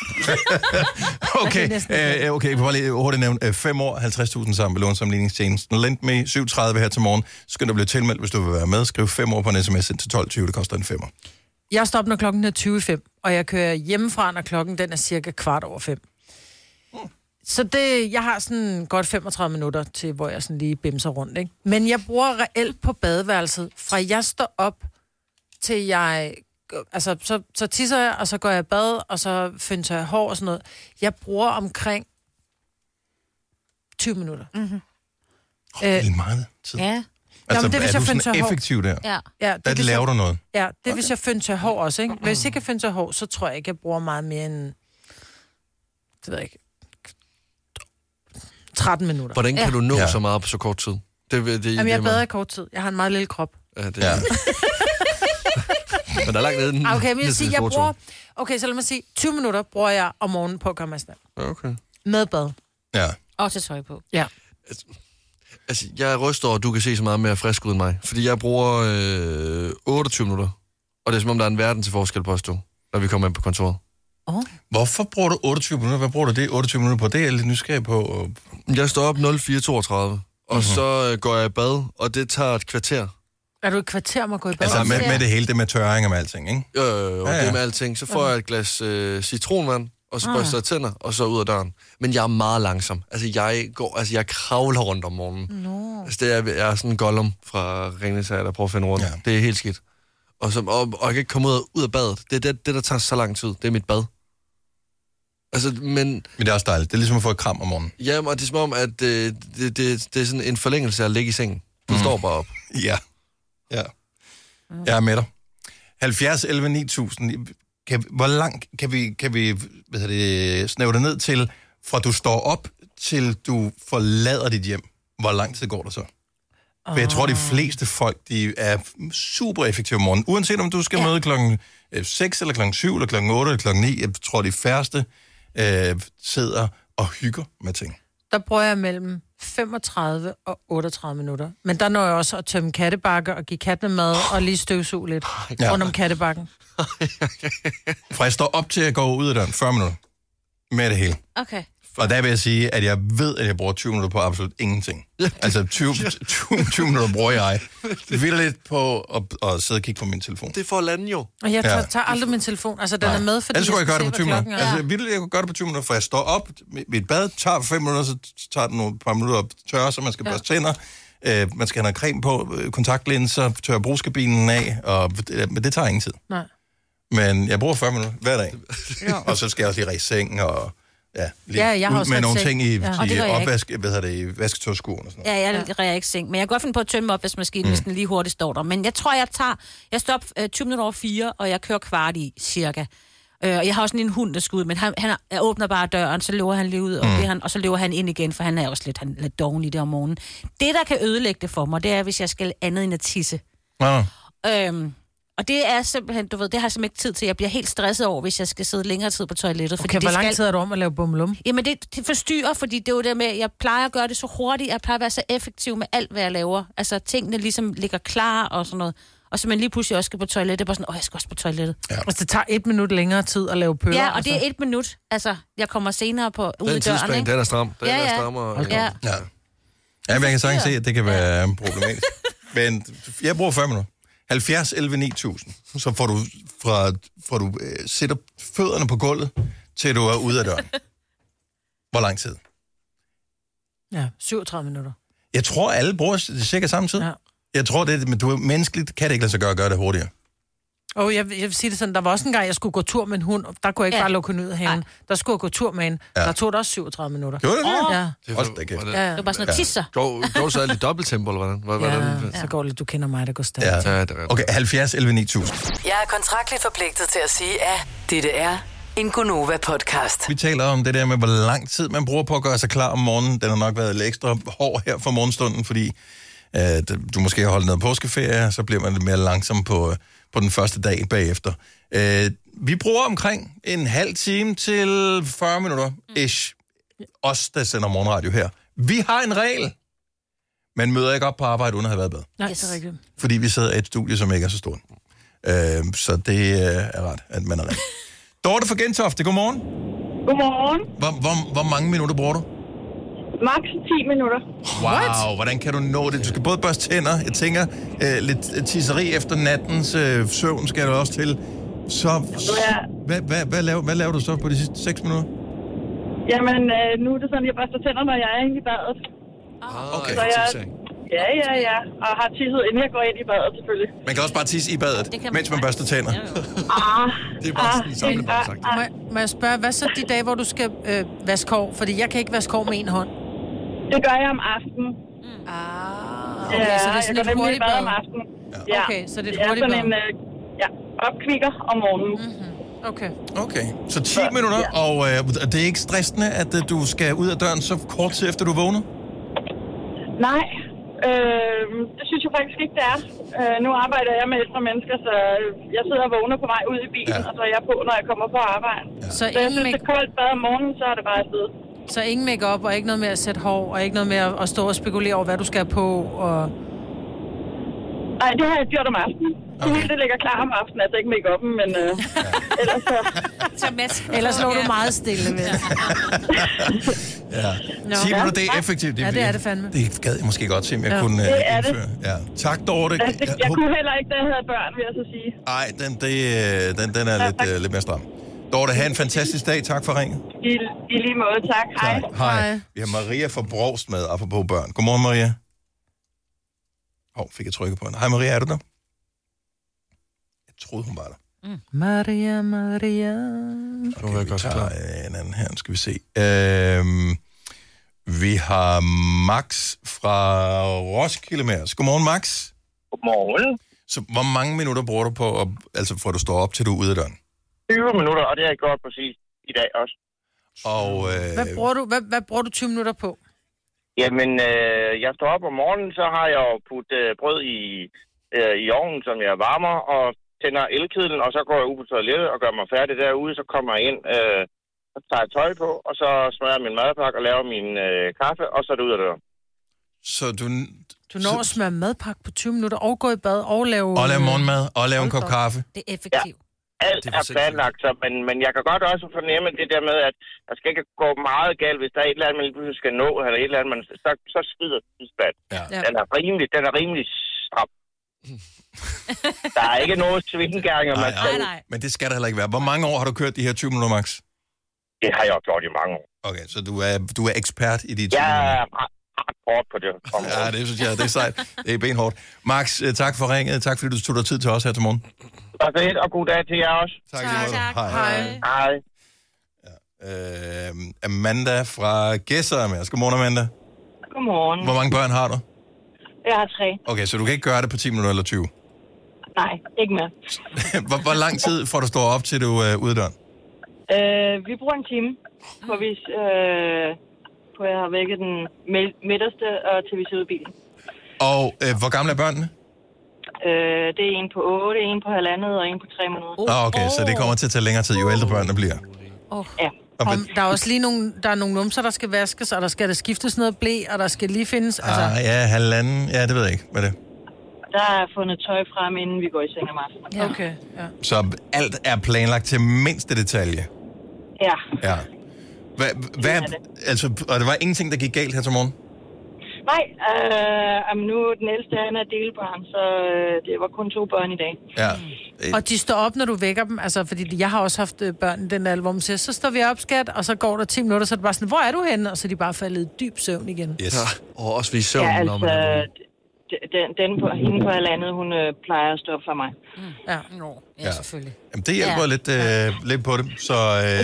Okay, bare lige hurtigt nævne. 5 år, 50.000 sammen med lånsamligningstjenesten. Lendme 37 her til morgen. Skynd dig blive tilmeldt, hvis du vil være med. Skriv 5 år på en sms ind til 12.20. Det koster en 5'er. Jeg stopper, når klokken er 20:05, og jeg kører hjemmefra, når klokken den er cirka 5:15. Så jeg har sådan godt 35 minutter til, hvor jeg sådan lige bimser rundt, ikke? Men jeg bruger reelt på badeværelset, fra jeg står op, til jeg... Altså, så tisser jeg, og så går jeg i bad, og så fønser jeg hår og sådan noget. Jeg bruger omkring 20 minutter. Mm-hmm. Det er meget tid. Ja. Altså, Jamen, det, hvis er jeg du sådan fønser hår. effektiv der? Ja, Der laver du noget? Ja, det er, hvis jeg fønser hår også, ikke? Hvis jeg ikke fønser hår, så tror jeg ikke, jeg bruger meget mere end... Det ved jeg ikke. 13 minutter. Hvordan kan du nå så meget på så kort tid? Jamen, jeg bader i kort tid. Jeg har en meget lille krop. Ja, det er... Men der er langt nede. Okay, men jeg siger, jeg bruger... Okay, så lad mig sige, 20 minutter bruger jeg om morgenen på at gøre mig stand. Okay. Med bad. Ja. Og til tøj på. Ja. Altså, jeg er rystet over, at du kan se så meget mere frisk ud end mig. Fordi jeg bruger 28 minutter. Og det er som om, der er en verden til forskel på os to, når vi kommer ind på kontoret. Hvorfor bruger du 28 minutter? Hvad bruger du det 28 minutter på? Det er jeg lidt nysgerrig på. Jeg står op 04.32, og så går jeg i bad, og det tager et kvarter. Er du et kvarter med at gå i bad? Altså med det hele, det med tørring og med alting, ikke? Jo, det er med alting. Så får jeg et glas citronvand, og så børster jeg tænder, og så ud af døren. Men jeg er meget langsom. Altså, jeg kravler rundt om morgenen. No. Altså, jeg er sådan en Gollum fra Ringenes Herre, der prøver at finde rundt. Ja. Det er helt skidt. Og jeg kan ikke komme ud af badet. Det er det, der tager så lang tid. Det er mit bad. Altså, men det er også dejligt. Det er ligesom at få et kram om morgenen. Ja, og det er som om, at det er sådan en forlængelse af at ligge i sengen. Du står bare op. Ja. Jeg er med dig. 70, 11, 9000. Hvor langt kan vi snæve det ned til, fra du står op, til du forlader dit hjem? Hvor lang tid går der så? For jeg tror, de fleste folk, de er super effektive om morgenen. Uanset om du skal møde klokken 6, eller klokken 7, eller klokken 8, eller klokken 9. Jeg tror, de færreste sidder og hygger med ting. Der bruger jeg mellem 35 og 38 minutter. Men der når jeg også at tømme kattebakker og give kattene mad og lige støvsuge lidt rundt om kattebakken. Fra jeg står op til at gå ud af døren, 40 minutter med det hele. Okay. Og der vil jeg sige, at jeg ved, at jeg bruger 20 minutter på absolut ingenting. Altså 20 minutter bruger jeg vildt lidt på at sidde og kigge på min telefon. Det er for at lande jo. Og jeg tager aldrig min telefon. Altså, den er med, fordi ellers jeg gøre det på 20 minutter. Altså, jeg kan gøre det på 20 minutter, for jeg står op ved et bad, tager 5 minutter, så tager den nogle par minutter op tørre, så man skal børste tænder. Man skal have noget creme på, kontaktlinser, tørre brugskabinen af, men det tager ingen tid. Nej. Men jeg bruger 40 minutter hver dag. Og så skal jeg også lige ræse seng og jeg har også med nogle seng. ting i opvask, i vasketøjskurven og sådan noget. Ja, jeg ræger ikke seng, men jeg kan godt finde på at tømme opvaskemaskinen, hvis den lige hurtigt står der. Men jeg tror, jeg står 20 minutter over 4, og jeg kører kvart i, cirka. Og jeg har også en hund, der skal ud, men jeg åbner bare døren, så løber han lige ud, og så løber han ind igen, for han er også lidt doven i det om morgenen. Det, der kan ødelægge det for mig, det er, hvis jeg skal andet end at tisse. Og det er simpelthen, det har jeg simpelthen ikke tid til. Jeg bliver helt stresset over, hvis jeg skal sidde længere tid på toilettet. Okay, hvor lang tid er du om at lave bummelum? Jamen, det forstyrrer, fordi det er jo det med, jeg plejer at gøre det så hurtigt, jeg plejer at være så effektiv med alt, hvad jeg laver. Altså, tingene ligesom ligger klar og sådan noget. Og så man lige pludselig også skal på toilettet, det er bare sådan, jeg skal også på toilettet. Ja. Altså, det tager 1 minut længere tid at lave pøller. Ja, og det er 1 minut. Altså, jeg kommer senere ud i døren, ikke? Den tidsplan, den er stram. Den er strammer. Ja, men jeg kan sagtens se, at det kan være problematisk. Men jeg bruger 40 minutter. 70, 11, 9000. Så får du sætter fødderne på gulvet, til du er ude af døren. Hvor lang tid? Ja, 37 minutter. Jeg tror, alle bruger cirka samme tid. Ja. Jeg tror, men menneskeligt kan det ikke lade sig gøre det hurtigere. Jeg vil sige det sådan, der var også en gang, jeg skulle gå tur med en hund, der kunne jeg ikke bare lukke hende ud af haven. Der skulle jeg gå tur med en. Der tog det også 37 minutter. Gjorde det? Ja. Det var bare sådan noget tisser. Går du så alt i dobbelttempo, eller hvordan? Så går det, du kender mig, der går stærkt. Ja. Okay, 70, 11, 9000. Jeg er kontraktligt forpligtet til at sige, at dette er en Gonova-podcast. Vi taler om det der med, hvor lang tid man bruger på at gøre sig klar om morgenen. Den har nok været lidt ekstra hård her for morgenstunden, fordi du måske har holdt noget påskeferie, så bliver man lidt mere langsom på den første dag bagefter. Vi bruger omkring en halv time til 40 minutter-ish. Os, der sender morgenradio her. Vi har en regel. Man møder ikke op på arbejde, uden at have været i bad. Nej, det er rigtigt. Fordi vi sidder i et studie, som ikke er så stort. Så det er ret, at man er ret. Dorte fra Gentofte, godmorgen. Godmorgen. Hvor mange minutter bruger du? Max 10 minutter. Wow, hvordan kan du nå det? Du skal både børste tænder, jeg tænker, lidt tisseri efter nattens søvn skal du også til. Så hvad laver du så på de sidste 6 minutter? Jamen, nu er det sådan, jeg børster tænder, når jeg er inde i badet. Okay. Så ja. Og har tisset, inden jeg går ind i badet, selvfølgelig. Man kan også bare tisse i badet, mens man børster tænder. Det er bare sådan, det bare sagt. Må jeg spørge, hvad så de dage, hvor du skal vaske hår? Fordi jeg kan ikke vaske hår med en hånd. Det gør jeg om aftenen. Okay, så det er sådan jeg et hurtigt bad om aftenen. Ja. Okay, så det er et hurtigt bad. Opkvikker om morgenen. Okay, så 10 minutter, og det er ikke stressende, at du skal ud af døren så kort tid efter du vågner? Nej, det synes jeg faktisk ikke, det er. Nu arbejder jeg med ældre mennesker, så jeg sidder og vågner på vej ud i bilen, og så er jeg på, når jeg kommer på arbejde. Ja. Så jeg synes, det er koldt bad om morgenen, så er det bare afsted. Så ingen make-up, og ikke noget med at sætte hår, og ikke noget med at stå og spekulere over, hvad du skal have på, og... Nej, det har jeg gjort om aftenen. Okay. Det ligger klar om aftenen, altså ikke make-up'en, men ellers så... Ellers lå du meget stille med. 10 minutter, det er effektivt. Ja, det er det fandme. Det gad jeg måske godt se, om jeg kunne indføre. Ja. Tak, Dorte. Jeg kunne heller ikke, da jeg havde børn, vil jeg så sige. Nej, den er lidt mere stram. Dorte, have en fantastisk dag. Tak for ringet. I lige måde, tak. Hej. Vi har Maria fra Brovst med, apropos børn. Godmorgen, Maria. Fik jeg trykket på hende. Hej, Maria, er du der? Jeg troede, hun var der. Maria. Nu er jeg godt klar. En anden her, skal vi se. Vi har Max fra Roskilde med os. Godmorgen, Max. Godmorgen. Så hvor mange minutter bruger du på, altså fra du står op til du er ude af døren? 20 minutter, og det har jeg gjort præcis i dag også. Og, Hvad bruger du 20 minutter på? Jamen, jeg står op om morgenen, så har jeg jo puttet brød i ovnen, som jeg varmer, og tænder elkedlen, og så går jeg ud på toilettet og gør mig færdig derude, så kommer jeg ind, og tager tøj på, og så smører jeg min madpakke og laver min kaffe, og så er det ud af døren. Så du når at smøre madpakke på 20 minutter, og gå i bad, og lave... Og lave morgenmad, og lave en kop kaffe. Det er effektivt. Ja, alt er planlagt, så, men jeg kan godt også fornemme det der med, at der skal ikke gå meget galt, hvis der er et eller andet, man lige skal nå, eller et eller andet, så skrider tidsbad. Ja. Den er rimelig stram. Der er ikke noget svingegærninger, man skal... Nej. Men det skal der heller ikke være. Hvor mange år har du kørt de her 20 minutter, Max? Det har jeg gjort i mange år. Okay, så du er ekspert i de 20 minutter? Ja, hårdt på det. Ja, det synes jeg, det er sejt. Det er benhårdt. Max, tak for ringet. Tak fordi du tog dig tid til os her til morgen. Og god dag til jer også. Tak. Hej. Ja, Amanda fra Gæsser er med os. Godmorgen, Amanda. Godmorgen. Hvor mange børn har du? Jeg har 3. Okay, så du kan ikke gøre det på 10 minutter eller 20? Nej, ikke mere. Hvor lang tid får du stå op, til du er ude af døren? Vi bruger en time, hvor jeg har vækket den midterste, og til vi sidder i bilen. Og hvor gamle er børnene? Det er en på 8, en på 1,5 og en på 3 måneder. Okay, så det kommer til at tage længere tid, jo ældre børnene bliver. Ja. Der er også lige nogle numser, der skal vaskes, og der skal der skiftes noget blæ, og der skal lige findes... Ja, 1,5. Ja, det ved jeg ikke. Hvad er det? Der er fundet tøj frem, inden vi går i seng om aftenen. Ja. Okay, ja. Så alt er planlagt til mindste detalje? Ja. Hvad, altså, og der var ingenting, der gik galt her til morgen? Nej, nu den ældste, han er delbarn, så det var kun 2 børn i dag. Ja. Og de står op, når du vækker dem, altså, fordi jeg har også haft børn i den alder, hvor man siger, så står vi op, skat, og så går der 10 minutter, så er det bare sådan, hvor er du henne? Og så er de bare faldet i dyb søvn igen. Yes. Ja, og også vi i søvn, ja, altså, når man er hende på 1,5, hun plejer at stå op for mig. Ja, selvfølgelig. Jamen, det hjælper lidt på det, så...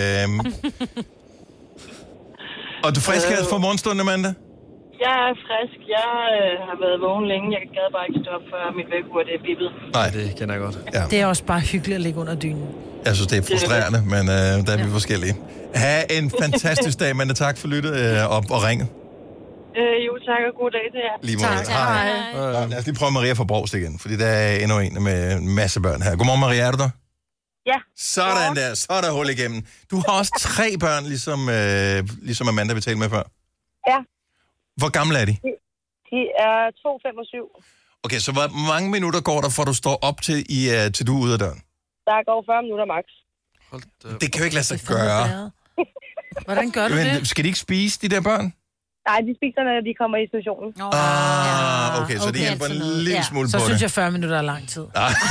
Og du er frisk her for morgenstunden, Amanda? Jeg er frisk. Jeg har været vågen længe. Jeg gad bare ikke stå op, før mit vækkeur det er bippet. Nej, det kender jeg godt. Ja. Det er også bare hyggeligt at ligge under dynen. Jeg synes, det er frustrerende, men der er vi forskellige. Ha' en fantastisk dag, Amanda. Tak for lyttet og ringet. Jo, tak, og god dag til jer. Lige måde. Hej. Lad os lige prøve Maria fra Brovst igen, fordi der er endnu en med en masse børn her. Godmorgen, Maria, er du der? Ja. Sådan der, så er der hul igennem. Du har også 3 børn, ligesom Amanda, vi talte med før. Ja. Hvor gamle er de? De er 2, 5 og 7. Okay, så hvor mange minutter går der, for du står op til du er ude af døren? Der går 40 minutter max. Det kan jo ikke lade sig gøre. Hvordan gør du det? Skal de ikke spise, de der børn? Nej, de spiser, når de kommer i stationen. Okay, så det hjælper en lille smule på det. Så synes jeg, 40 minutter er lang tid.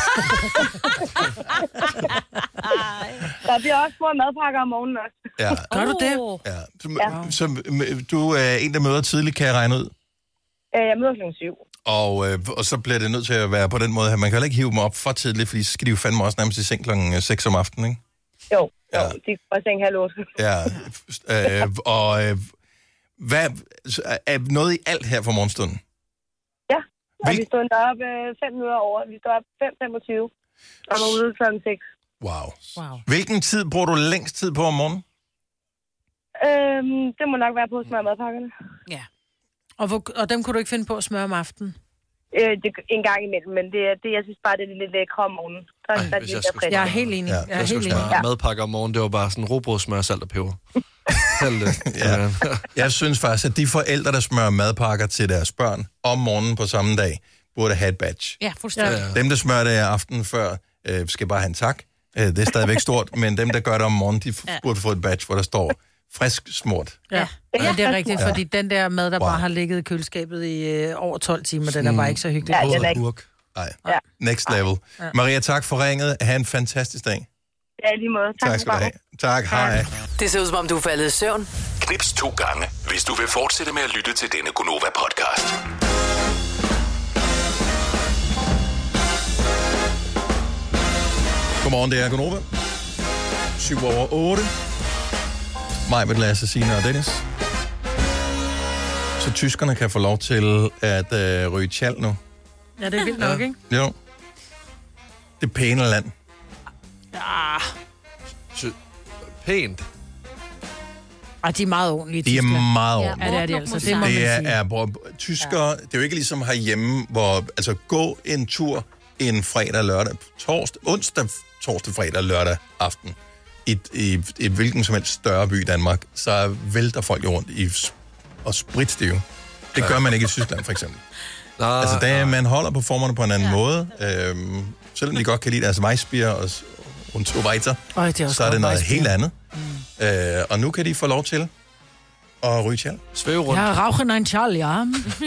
Der bliver også små madpakker om morgenen også. Ja. Gør du det? Ja. Så du er en, der møder tidligt, kan jeg regne ud? Jeg møder kl. 7. Og så bliver det nødt til at være på den måde her. Man kan jo ikke hive dem op for tidligt, fordi så skal de jo fandme også nærmest i seng kl. 6 om aftenen, ikke? Jo, de går i seng 7:30. Ja, hvad er noget i alt her for morgenstunden? Ja, og vi står op 5 minutter over. Vi står op 5:25 og er ude kl. 6. Wow. Hvilken tid bruger du længst tid på om morgenen? Det må nok være på at smøre madpakkerne. Ja. Og dem kunne du ikke finde på at smøre om aftenen? En gang imellem, men det jeg synes bare, det er lidt lækre om morgenen. Jeg er helt enig. Jeg skulle smøre madpakker om morgenen, det var bare sådan rugbrød, smør, salt og peber. Jeg synes faktisk, at de forældre, der smører madpakker til deres børn om morgenen på samme dag, burde have et badge. Ja, fuldstændig. Dem, der smører det aftenen før, skal bare have en tak. Det er stadigvæk stort, men dem, der gør det om morgenen, de burde få et badge, hvor der står frisk smurt. Ja, det er rigtigt, fordi den der mad, der bare har ligget i køleskabet i over 12 timer, den er bare ikke så hyggelig. Ja, den er ikke. Nej, next level. Maria, tak for ringet. Ha' en fantastisk dag. Ja, lige måde. Tak skal du have. Tak, hej. Det ser ud som om, du er faldet i søvn. Knips 2 gange, hvis du vil fortsætte med at lytte til denne Gonova-podcast. Godmorgen, det er Gonova. 7:07. Mig med Lasse, Signe og Dennis. Så tyskerne kan få lov til at ryge tjal nu. Ja, det er vildt nok, ikke? Jo. Det pæne land. Pænt. Og de er meget ordentlige. De er meget ordentlige. Ja, det er de altså. Det må man sige. Tyskere, det er jo ikke ligesom herhjemme, hvor altså gå en tur en fredag, lørdag, onsdag, torsdag, fredag, lørdag aften i hvilken som helst større by i Danmark, så vælter folk jo rundt og spritstive. Det gør man ikke i Tyskland, for eksempel. Altså, man holder på formerne på en anden måde. Selvom de godt kan lide deres Weissbier og so weiter, så er det noget helt andet. Og nu kan de få lov til at ryge tjal. Svæve rundt. Ja, rauchen ein Tjal, ja.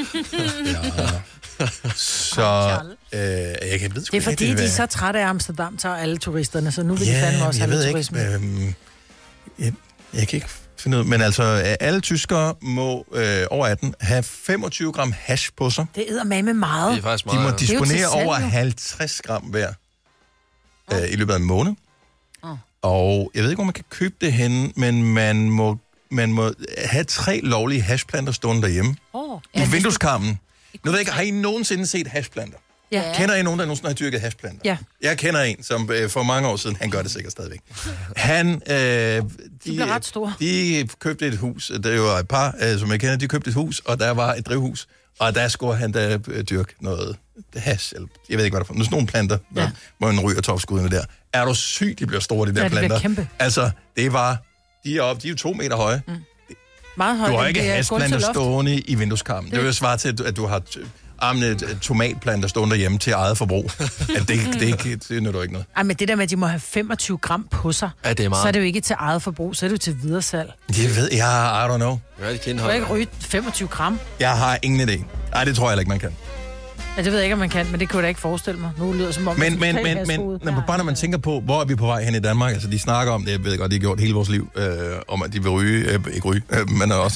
Så jeg kan vide, det er fordi, de er så trætte af Amsterdam, tager alle turisterne, så nu vil de fandme også have lidt turisme. Jeg kan ikke finde ud, men altså, alle tyskere må over 18 have 25 gram hash på sig. Det eddermame meget. Det er faktisk meget. De må disponere over 50 gram hver i løbet af en måned. Og jeg ved ikke, hvor man kan købe det henne, men man må have 3 lovlige hashplanter stående derhjemme. I vindueskarmen. Nu ved jeg ikke, har I nogensinde set hashplanter? Ja. Kender I nogen, der nogensinde har dyrket hashplanter? Ja. Jeg kender en, som for mange år siden, han gør det sikkert stadigvæk. De bliver ret store. De købte et hus, det var et par, som jeg kender, de købte et hus, og der var et drivhus, og der skulle han da dyrke noget hash, eller jeg ved ikke, hvad der er for. Sådan nogle planter, hvor man ryger topskuddene der. Er du syg, de bliver store, de der planter? Det bliver kæmpe. Altså, de er jo 2 meter høje. Meget højt. Du har ikke hashplanter stående i vindueskarmen. Det vil jo svare til, at du har tomatplanter stående derhjemme til eget forbrug. Det nytter ikke noget. Ej, men det der med, at de må have 25 gram på sig, det er meget. Så er det jo ikke til eget forbrug, så er det jo til videresalg. Det ved jeg, I don't know. Du kan ikke ryge 25 gram. Jeg har ingen idé. Nej, det tror jeg heller ikke, man kan. Ja, det ved jeg ikke, om man kan, men det kunne jeg da ikke forestille mig. Nu lyder det som om, men bare når man tænker på, hvor er vi på vej hen i Danmark, altså de snakker om det, jeg ved godt, de har gjort hele vores liv, om at de vil ryge, men også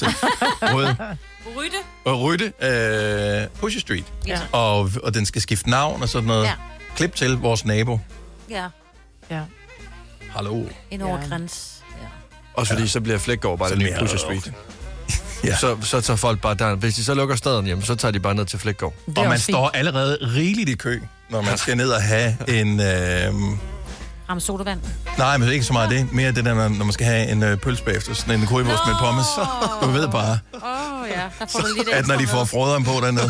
Rytte, Pusher Street. Ja. Og den skal skifte navn og sådan noget. Ja. Klip til vores nabo. Ja. Hallo. En over græns. Ja. Også fordi så bliver Flækgaard bare det nye Pusher Street. Ja. Så tager folk bare der. Hvis de så lukker staden hjem, så tager de bare ned til Flækgaard. Og man står allerede rigeligt i kø, når man skal ned og have en... Ramme sodavand? Nej, men ikke så meget det. Mere det der, når man skal have en pølse bagefter. Sådan en currywurst med pommes. Du ved bare. Ja, der får du lige det. At når de får frøderen på dernede.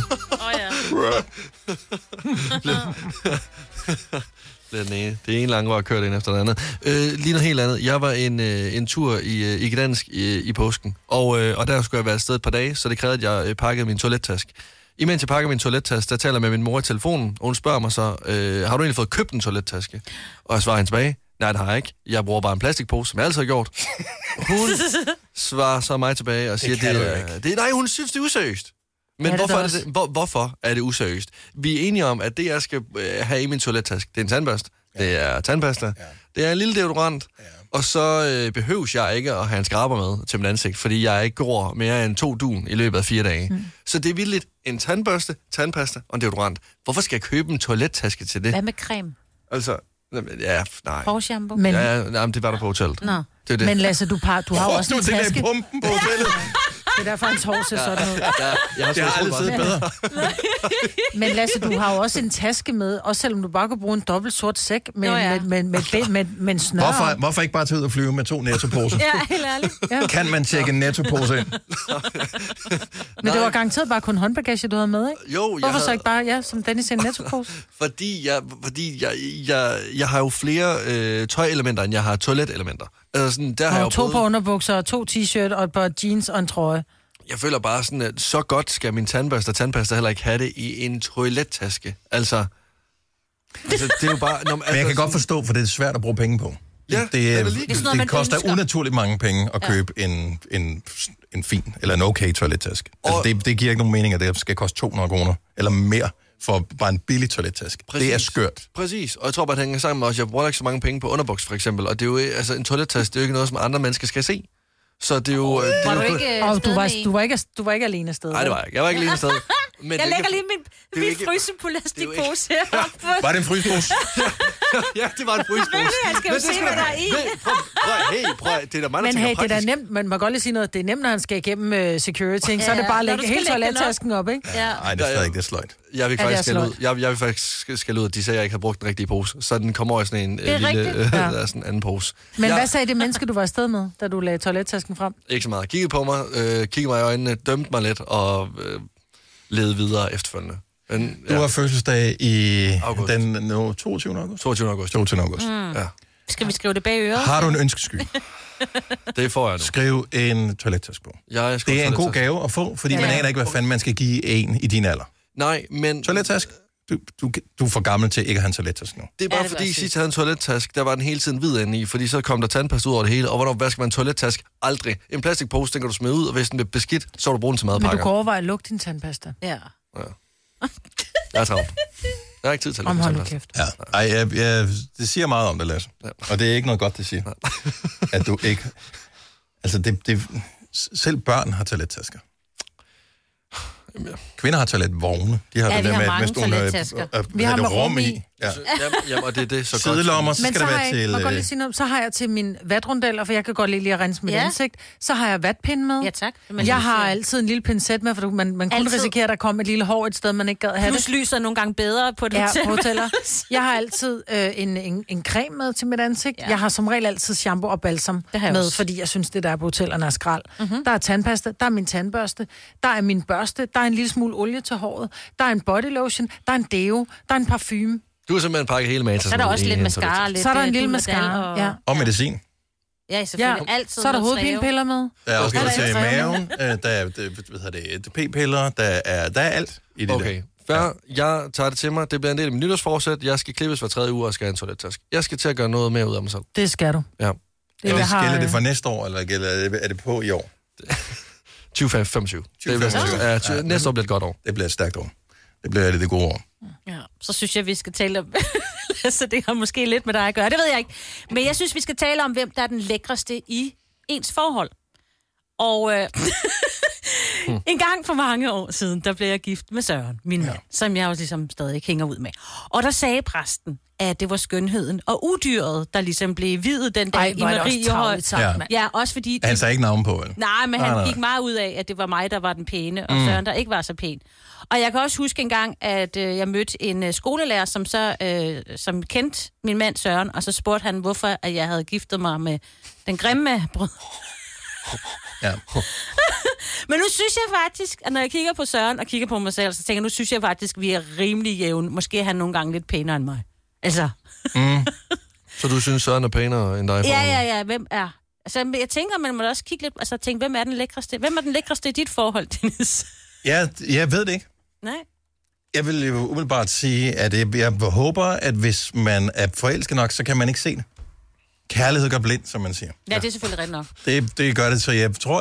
Det er en lang vej kørt ind efter det andet. Lige noget helt andet. Jeg var en tur i Gdansk i påsken, og der skulle jeg være afsted et par dage, så det krævede, at jeg pakkede min toilettaske. Imens jeg pakker min toilettaske, der taler jeg med min mor i telefonen, og hun spørger mig så, har du egentlig fået købt en toilettaske? Og jeg svarer hende tilbage, nej, det har jeg ikke. Jeg bruger bare en plastikpose, som jeg altid har gjort. Hun svarer så mig tilbage og siger, nej, hun synes, det er useriøst. Men hvorfor er det useriøst? Vi er enige om, at det, jeg skal have i min toilettaske, det er en tandbørste, det er tandpasta, det er en lille deodorant, og så behøves jeg ikke at have en skraber med til mit ansigt, fordi jeg ikke går mere end 2 dun i løbet af 4 dage. Så det er vildt en tandbørste, tandpasta og en deodorant. Hvorfor skal jeg købe en toilettaske til det? Hvad med creme? Altså, nej. Hårshampoo? Men det var der på hotellet. Nå. Det. Men Lasse, du har jo også en taske. Det er pumpen på hotellet. Det er derfor, hans hår ser sådan ud. Det har aldrig siddet bedre. Men Lasse, du har jo også en taske med, også selvom du bare kan bruge en dobbelt sort sæk med snør. Hvorfor ikke bare tage ud og flyve med 2 nettoposer? Ja, helt ærligt. Ja. Kan man tjekke en nettopose ind? Men det var garanteret bare kun håndbagage, du havde med, ikke? Jo, hvorfor så ikke bare, som Dennis, en nettopose? Fordi jeg har jo flere tøjelementer, end jeg har toiletelementer. Altså sådan, der har jeg 2 på underbukser, 2 t-shirt og et par jeans og en trøje. Jeg føler bare sådan, at så godt skal min tandbørste og tandpasta heller ikke have det i en toilettaske. Altså det er jo bare... Men jeg kan godt forstå, for det er svært at bruge penge på. Ja, det koster unaturligt mange penge at købe en fin eller en okay toilettaske. Altså, det giver ikke nogen mening, at det skal koste 200 kroner eller mere for bare en billig toilettaske. Det er skørt. Præcis, og jeg tror bare, det hænger sammen med også. Jeg bruger ikke så mange penge på underbuks, for eksempel, og det er jo, altså en toilettaske, det er jo ikke noget, som andre mennesker skal se. Så det er jo... Du var ikke alene afsted? Nej, det var jeg ikke. Jeg var ikke alene afsted. Jeg lægger lige min fryseplastikpose heroppe. Var det en frysepose? Ja, det var en frysepose. Jeg skal jo se, hvad der er i. Prøv, det er der mange, men der hey, tænker det er praktisk. da nemt, men man kan godt lige sige noget. Det er nemt, når han skal igennem security, så er det bare at lægge hele toilettasken op, ikke? Nej, det er stadig ikke, det er sløjt. Jeg vil faktisk skælde ud. Jeg vil faktisk skælde ud, at de sagde, at jeg ikke har brugt den rigtige pose. Så den kommer over i sådan en lille sådan anden pose. Men hvad sagde det menneske, du var afsted med, da du lagde toilettasken frem? Ikke så meget. Kiggede på mig, kiggede mig i øjnene, dømte mig lidt og levede videre efterfølgende. Men, Du har fødselsdag i august. den 22. august? 22. august. 22. august. Ja. Skal vi skrive det bag øret? Har du en ønskesky? Det får jeg nu. Skriv en toilettaske på. Det er en god gave at få, fordi man aner ikke, hvad fanden man skal give en i din alder. Nej, men... Toilettaske? Du er for gammel til ikke at have en toilettaske nu. Det er bare fordi, sidst jeg havde en toilettaske, der var den hele tiden hvid inde i, fordi så kom der tandpasta ud over det hele, og hvornår vasker man en toilettaske? Aldrig. En plastikpose, den kan du smide ud, og hvis den bliver beskidt, så vil du bruge den til madpakker. Men du kan overveje at lugte din tandpasta. Ja. Jeg er travlt. Jeg har ikke tid til at lukke tandpasta. Kæft. Ja. Det siger meget om det, Lasse. Ja. Og det er ikke noget godt, det siger. At du ikke... Altså, selv børn har toilettasker. Kvinder har toiletvogne. De har Ja, det vi der har med, mange hvis nogle toilettasker. Vi har med rum i. Ja. Jamen, og det er det, så Sidelommer, så Men skal det være til... må godt lige sige noget, så har jeg til min vatrundeller, for jeg kan godt lige at rense mit ansigt, så har jeg vatpinde med. Ja, tak. Jeg har altid en lille pincet med, for man kunne risikere, at der kom et lille hår et sted, man ikke gad have Plus det. lyser nogle gange bedre på det på hoteller. Jeg har altid en creme med til mit ansigt. Ja. Jeg har som regel altid shampoo og balsam med, også. Fordi jeg synes, det der er på hotellerne er skrald. Mm-hmm. Der er tandpasta, der er min tandbørste, der er min børste, der er en lille smule olie til håret, der er en body lotion, der er en deo, der er en parfume. Du har simpelthen pakket hele maten. Så er der også lidt mascara. Så er der en lille mascara, ja. Og medicin. Ja, selvfølgelig. Altid. Så er der hovedpinepiller med. Der er også noget til maven. Der er p-piller. Der er alt i det okay. Før jeg tager det til mig, det bliver en del af min nytårsforsæt. Jeg skal klippes hver 3. uge og skal have en toilettaske. Jeg skal til at gøre noget mere ud af mig selv. Det skal du. Ja. Gælder det for næste år, eller er det på i år? 2025. Næste år bliver et godt år. Det bliver et stærkt år. Det bliver det gode år. Ja, så synes jeg, vi skal tale om... så det har måske lidt med dig at gøre, det ved jeg ikke. Men jeg synes, vi skal tale om, hvem der er den lækreste i ens forhold. Og en gang for mange år siden, der blev jeg gift med Søren, min mand, som jeg også ligesom stadig ikke hænger ud med. Og der sagde præsten, at det var skønheden og udyret, der ligesom blev videt den dag i Mariehøj. Ja, også fordi... Han sagde ikke navn på, eller? Nej, men han gik meget ud af, at det var mig, der var den pæne, og Søren, der ikke var så pæn. Og jeg kan også huske en gang, at jeg mødte en skolelærer, som kendte min mand Søren, og så spurgte han, hvorfor at jeg havde giftet mig med den grimme brød. Ja. Men nu synes jeg faktisk, at når jeg kigger på Søren og kigger på mig selv, så tænker jeg, nu synes jeg faktisk, at vi er rimelig jævne. Måske er han nogle gange lidt pænere end mig. Altså. Så du synes, Søren er pænere end dig? Ja. Hvem er? Altså, jeg tænker, man må også kigge lidt, altså tænke, hvem er den lækreste? Hvem er den lækreste i dit forhold, Dennis? Ja, jeg ved det ikke. Nej. Jeg vil jo umiddelbart sige, at jeg håber, at hvis man er forelsket nok, så kan man ikke se det. Kærlighed gør blind, som man siger. Ja, det er selvfølgelig rigtigt nok. Det gør det, så jeg tror,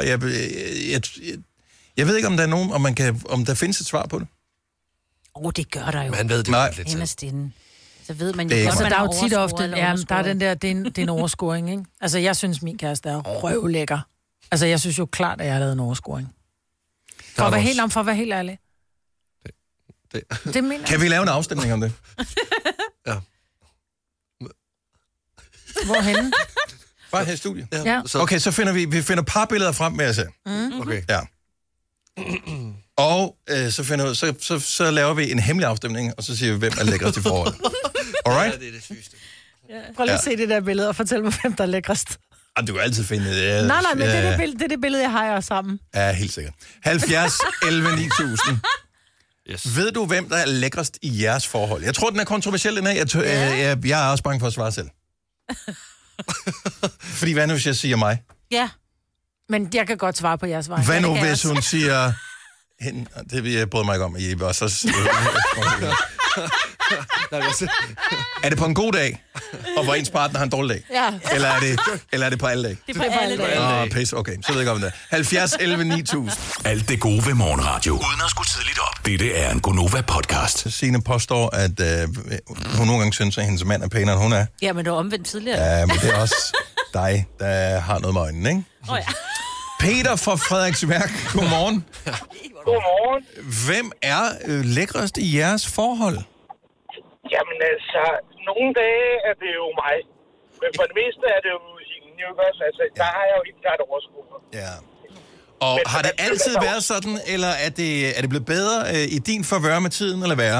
jeg ved ikke, om der er nogen, om der findes et svar på det. Det gør der jo. Man ved det jo lidt. Inderst inde. Så ved man jo godt, der er jo tit ofte, der er den der, det er en overscoring, ikke? Altså, jeg synes, min kæreste er røvlækker. Altså, jeg synes jo klart, at jeg har lavet en overscoring. For at være helt ærlig. Det mener kan vi lave en afstemning om det? Ja. Hvorhenne? Bare her i studiet. Ja. Okay, så finder vi finder parbilleder frem med os. Okay. Ja. Og så laver vi en hemmelig afstemning, og så siger vi, hvem er lækrest i forholdet. Alright? Ja, det er det sygeste. Prøv lige at se det der billede, og fortæl mig, hvem der er lækrest. Du kan altid finde det. Nej, men det er det billede, jeg har jer sammen. Ja, helt sikkert. 70, 11, 9000. Yes. Ved du, hvem der er lækrest i jeres forhold? Jeg tror, den er kontroversiel, den her. Jeg er også bange for at svare selv. Fordi hvad nu, hvis jeg siger mig? Ja. Men jeg kan godt svare på jeres vej. Hvad nu, hvis hun siger... Det vil jeg bryde mig ikke om, at I også... Er det på en god dag, og hvor ens partner har en dårlig dag? Ja. Eller er det på alle dage? Det er på alle dage. Pisse, okay. Så ved jeg godt om det. 70, 11, 9000. Alt det gode ved morgenradio. Uden at skulle tidligt op. Dette er en Gonova-podcast. Signe påstår, at hun nogle gange synes, at hendes mand er pænere, end hun er. Ja, men det var omvendt tidligere. Ja, men det er også dig, der har noget med øjnene, ikke? Ja. Peter fra Frederiksværk, godmorgen. Godmorgen. Hvem er lækrest i jeres forhold? Jamen altså, nogle dage er det jo mig. Men for det meste er det jo hende, jo også. Altså, der har jeg jo ikke klart overskud. Ja. Og men, har det altid været sådan, eller er det blevet bedre i din favør med tiden, eller værre?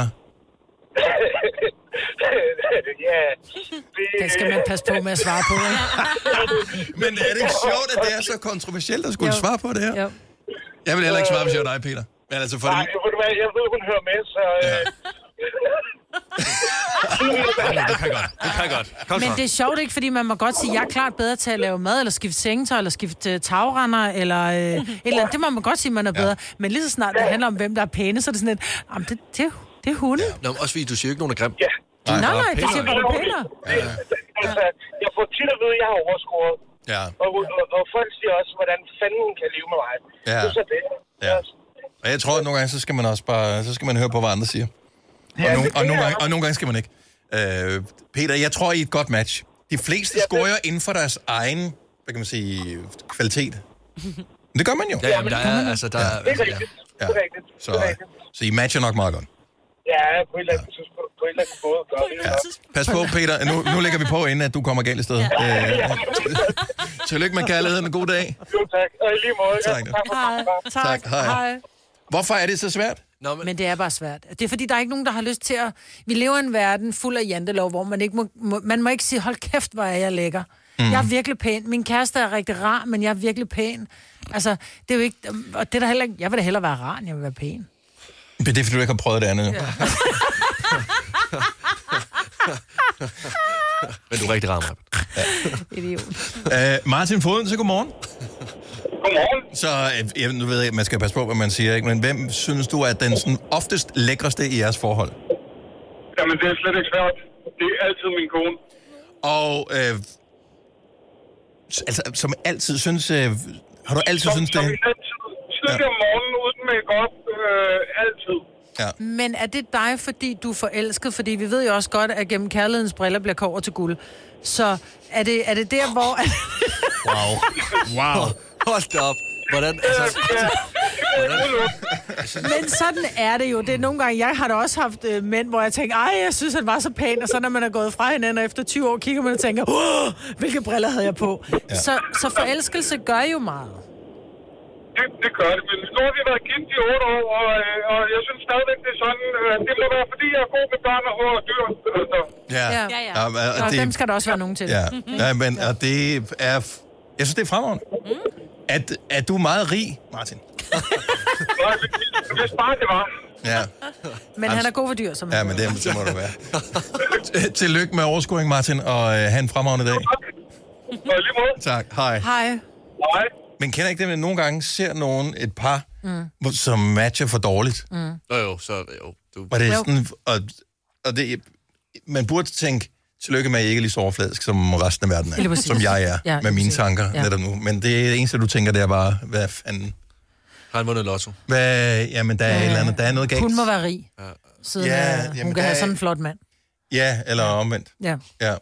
Ja, det skal man passe på med at svare på, ikke? Men er det ikke sjovt, at det er så kontroversielt at skulle svare på det her? Jo. Jeg vil heller ikke svare, hvis jeg var dig, Peter. Men altså for nej, jeg ved, hun hører med, så... Det kan godt. Men det er sjovt ikke, fordi man må godt sige, at jeg er klart bedre til at lave mad, eller skifte sengetøj, eller skifte tagrender, eller et eller andet. Det må man godt sige, man er bedre. Men lige så snart det handler om, hvem der er pæne, så er det sådan et, det er hunde. Ja. Nå, også fordi du siger ikke nogen er grim. Ja. Nej, det siger bare, du er pænere. Altså, jeg får tit at vide, at jeg har overskåret. Ja. Og folk siger også, hvordan fanden kan leve med mig. Ja. Det er så det. Ja. Og jeg tror, at nogle gange, så skal man også bare, så skal man høre på, hvad andre siger. Og nogle gange skal man ikke. Peter, jeg tror, I er et godt match. De fleste scorer inden for deres egen, hvad kan man sige, kvalitet. Men det gør man jo. Ja, men der er, altså, der er... Det er rigtigt. Ja. Så I matcher nok meget godt. Ja, på et eller andet måde gør det. Pas på, Peter. Nu lægger vi på, inden at du kommer galt i stedet. Tillykke med kærligheden. God dag. Jo, tak. Og i lige måde. Tak. Hej. Hvorfor er det så svært? Men det er bare svært. Det er fordi, der er ikke nogen, der har lyst til at... Vi lever i en verden fuld af jantelov, hvor man ikke man må ikke sige, hold kæft, hvor er jeg lækker. Jeg er virkelig pæn. Min kæreste er rigtig rar, men jeg er virkelig pæn. Altså, det er jo ikke... Og det er der heller ikke... Jeg vil da hellere være rar, end jeg vil være pæn. Men det er, fordi du ikke har prøvet det andet. Ja. Men du er rigtig rar, Idiot. Martin Foden, så godmorgen. Godmorgen. Så nu ved jeg, man skal passe på, hvad man siger, ikke? Men hvem synes du er den sådan oftest lækreste i jeres forhold? Jamen, det er slet ikke svært. Det er altid min kone. Og altså, som altid synes... har du altid synes det? Tidligere om morgenen uden make-up. Altid. Ja. Men er det dig, fordi du er forelsket? Fordi vi ved jo også godt, at gennem kærlighedens briller bliver kobber til guld. Så er det der, hvor... Wow. Hold da op. Hvordan? Men sådan er det jo. Det er nogle gange, jeg har da også haft mænd, hvor jeg tænker, jeg synes, han var så pæn, og så når man er gået fra hinanden, og efter 20 år kigger man og tænker, hvilke briller havde jeg på? Ja. Så forelskelse gør jo meget. Det gør det, men nu har vi været gift i 8 år, og jeg synes stadigvæk, det er sådan, det må være, fordi jeg er god med børn og dyr. Ja. Og dem skal der også være nogen til. Ja, men og det er... Jeg synes, det er fremragende. Er du meget rig, Martin? Nej, hvis bare det var. Ja. Men han er god for dyr, som ja, men det må du være. Tillykke med overscoring, Martin, og have en fremragende dag. Tak. Hej. Hej. Men kender ikke det, at nogle gange ser nogen et par, som matcher for dårligt? Jo, så jo. Og det er sådan, og det, man burde tænke, tillykke med, at jeg ikke er lige så overfladisk som resten af verden er, som jeg er, med mine tanker netop nu. Men det eneste, du tænker, det er bare, hvad fanden? Har han vundet lotto? Jamen, der er et eller andet, der er noget galt. Hun må være rig. Siden hun kan have sådan en flot mand. Ja, eller omvendt. Ja.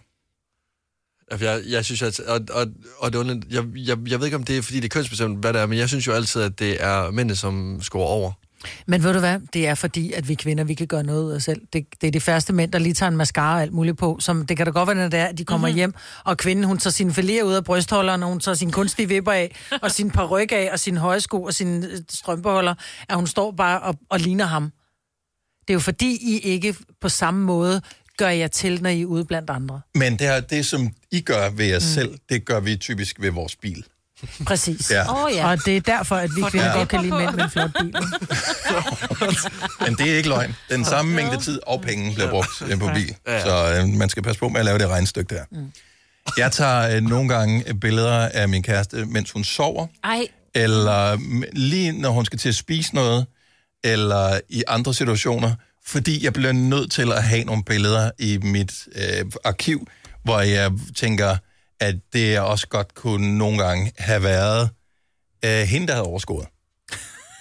Jeg synes, at... Og det jeg ved ikke, om det er, fordi det er kønsbestemt, hvad det er, men jeg synes jo altid, at det er mændene, som scorer over. Men ved du hvad? Det er fordi, at vi kvinder, vi kan gøre noget ud af selv. Det er de færreste mænd, der lige tager en mascara og alt muligt på. Som, det kan da godt være, at de kommer hjem, og kvinden, hun tager sine filéer ud af brystholderen, og hun tager sine kunstige vipper af, og sin paryk af, og sine højsko og sine strømpeholder, at hun står bare og ligner ham. Det er jo fordi, I ikke på samme måde gør jer til, når I er ude blandt andre. Men det som I gør ved jer selv, det gør vi typisk ved vores bil. Præcis. Ja. Og det er derfor, at vi kvinder godt kan lide mænd med en flot bil. Men det er ikke løgn. Den samme mængde tid og penge bliver brugt på bil. Så man skal passe på med at lave det regnstykke der. Jeg tager nogle gange billeder af min kæreste, mens hun sover. Eller lige når hun skal til at spise noget. Eller i andre situationer. Fordi jeg bliver nødt til at have nogle billeder i mit arkiv, hvor jeg tænker, at det også godt kunne nogle gange have været hende, der havde overskåret.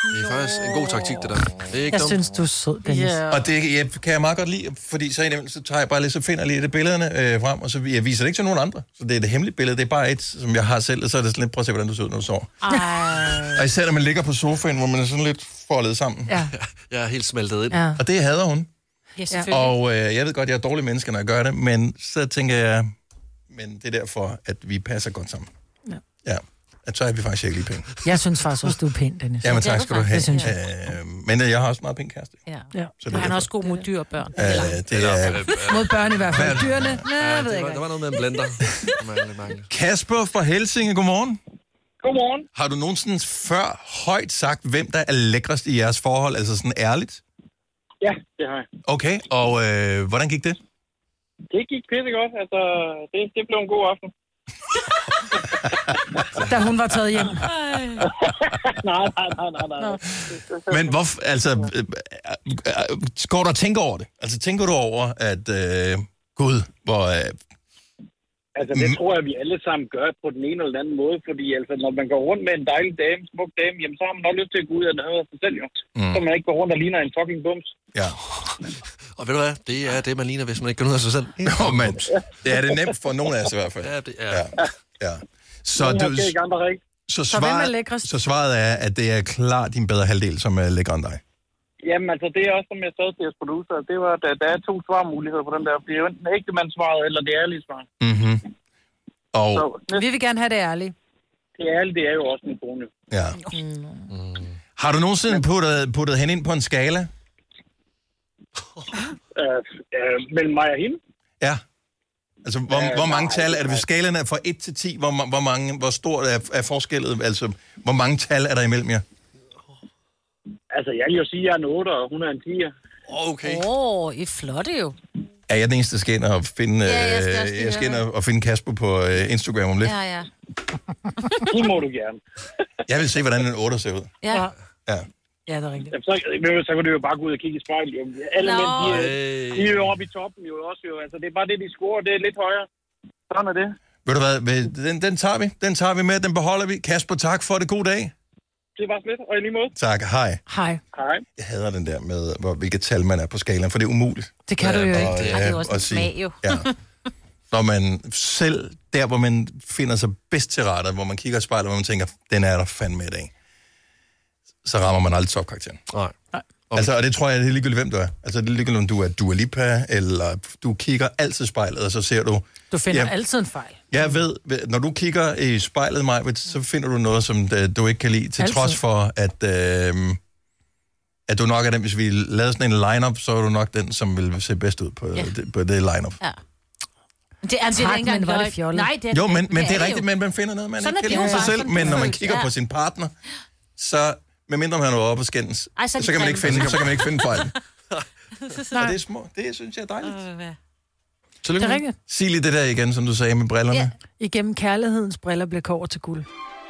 Det er faktisk en god taktik, det der. Det er ikke Jeg synes, du er sød, Dennis. Yeah. Og det kan jeg meget godt lide, fordi så tager jeg bare lidt, så finder jeg lige det billederne frem, og så jeg viser det ikke til nogen andre. Så det er det hemmelige billede, det er bare et, som jeg har selv, og så er det sådan lidt, prøv at se, hvordan du ser ud, når du sover. Og især når man ligger på sofaen, hvor man er sådan lidt foldet sammen. Ja. Jeg er helt smeltet ind. Ja. Og det hader hun. Ja, selvfølgelig. Og jeg ved godt, jeg er dårlig menneske, når jeg gør det, men så tænker jeg, men det er derfor, at vi passer godt sammen. Ja. At så er vi faktisk ikke lige pæne. Jeg synes faktisk også, du er pæn, Dennis. Jamen tak skal du have. Det synes jeg. Men jeg har også meget pæn kæreste. Ja. Så han er også god mod dyr og børn. Det er... Mod børn i hvert fald. Dyrene? Jeg ved ikke. Der var noget med en blender. Kasper fra Helsinge, godmorgen. Godmorgen. Har du nogensinde før højt sagt, hvem der er lækrest i jeres forhold? Altså sådan ærligt? Ja, det har jeg. Okay, og hvordan gik det? Det gik pisse godt. Altså, det blev en god aften. Da hun var taget hjem. nej. Men hvorfor, altså, går du og tænker over det? Altså, tænker du over, at, gud, hvor... Altså, det tror jeg, vi alle sammen gør på den ene eller anden måde, fordi altså, når man går rundt med en dejlig dame, smuk dame, jamen, så har man nok lyst til at gå ud og noget af sig selv, jo. Så man ikke går rundt og ligner en fucking bums. Ja. Og ved du hvad? Det er det, man ligner, hvis man ikke går ud af sig selv. Nå, men det er det nemt for nogen af os i hvert fald. Ja, det er. Ja. Så svaret er, at det er klart din bedre halvdel, som er lækker end dig. Jamen, altså, det er også, som jeg sagde til jeres producer, det var, der er 2 svarmuligheder på den der. Det er jo enten ægtemandsvaret, eller det ærlige svar. Mhm. Og... Vi vil gerne have det ærlige. Det ærlige, det er jo også en kone. Ja. Har du nogensinde puttet hende ind på en skala? Mellem mig og hende? Ja. Altså, hvor mange tal er det? Hvis skalaen er fra 1 til 10, hvor stort er forskellen? Altså, hvor mange tal er der imellem jer? Altså, jeg vil jo sige, at jeg er en 8, og hun er en 10. Okay. I er flotte jo. Er jeg den eneste, der skal ind og finde, jeg skal ind og finde Kasper på Instagram om lidt? Ja. Det må du gerne. Jeg vil se, hvordan en 8 ser ud. Ja. Ja, det er rigtigt. Jamen, så kan du jo bare gå ud og kigge i spejlet. Alle mænd, de er jo oppe i toppen jo også. Jo. Altså, det er bare det, de scorer. Det er lidt højere. Sådan er det. Ved du hvad? Den tager vi. Den tager vi med. Den beholder vi. Kasper, tak for det. God dag. Det var slet, og i lige måde. Tak. Hej. Hej. Jeg hader den der med, hvilket tal man er på skalaen, for det er umuligt. Det kan du jo ikke. Det er jo også en smag jo. Ja. Når man selv, der hvor man finder sig bedst til rette, hvor man kigger i spejlet, hvor man tænker, den er der fandme i dag, så rammer man aldrig topkarakteren. Nej. Altså, og det tror jeg, det er ligegyldigt, hvem du er. Altså, det er ligegyldigt, om du er Dua Lipa, eller du kigger altid i spejlet, og så ser du... Du finder altid en fejl. Jeg ved, når du kigger i spejlet, Majbet, så finder du noget, som du ikke kan lide, til altid. Trods for, at du nok er den, hvis vi lavede sådan en line-up, så er du nok den, som vil se bedst ud på det line-up. Ja. Det er ikke engang det fjollet. Nej, det er jo, men det er rigtigt, men man finder noget, man ikke kan lide sig selv. Men når man kigger på sin partner, så... Medmindre man er oppe på skændes, så kan man ikke finde fejlen. Og det er små. Det synes jeg er dejligt. Det er rigtigt. Sig lige det der igen, som du sagde med brillerne. Ja. Igennem kærlighedens briller bliver kobber til guld.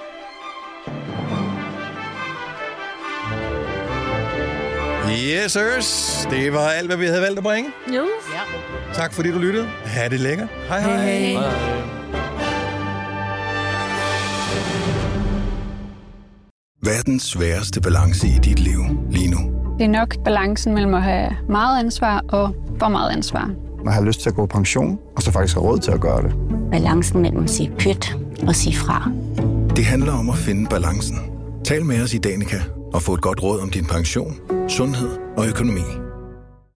Yes, sirs. Det var alt, hvad vi havde valgt at bringe. Jo. Ja. Tak fordi du lyttede. Ha' det lækkert. Hej. Hey. Verdens sværeste balance i dit liv lige nu. Det er nok balancen mellem at have meget ansvar og for meget ansvar. Man har lyst til at gå på pension, og så faktisk have råd til at gøre det. Balancen mellem at sige pyt og sige fra. Det handler om at finde balancen. Tal med os i Danica og få et godt råd om din pension, sundhed og økonomi.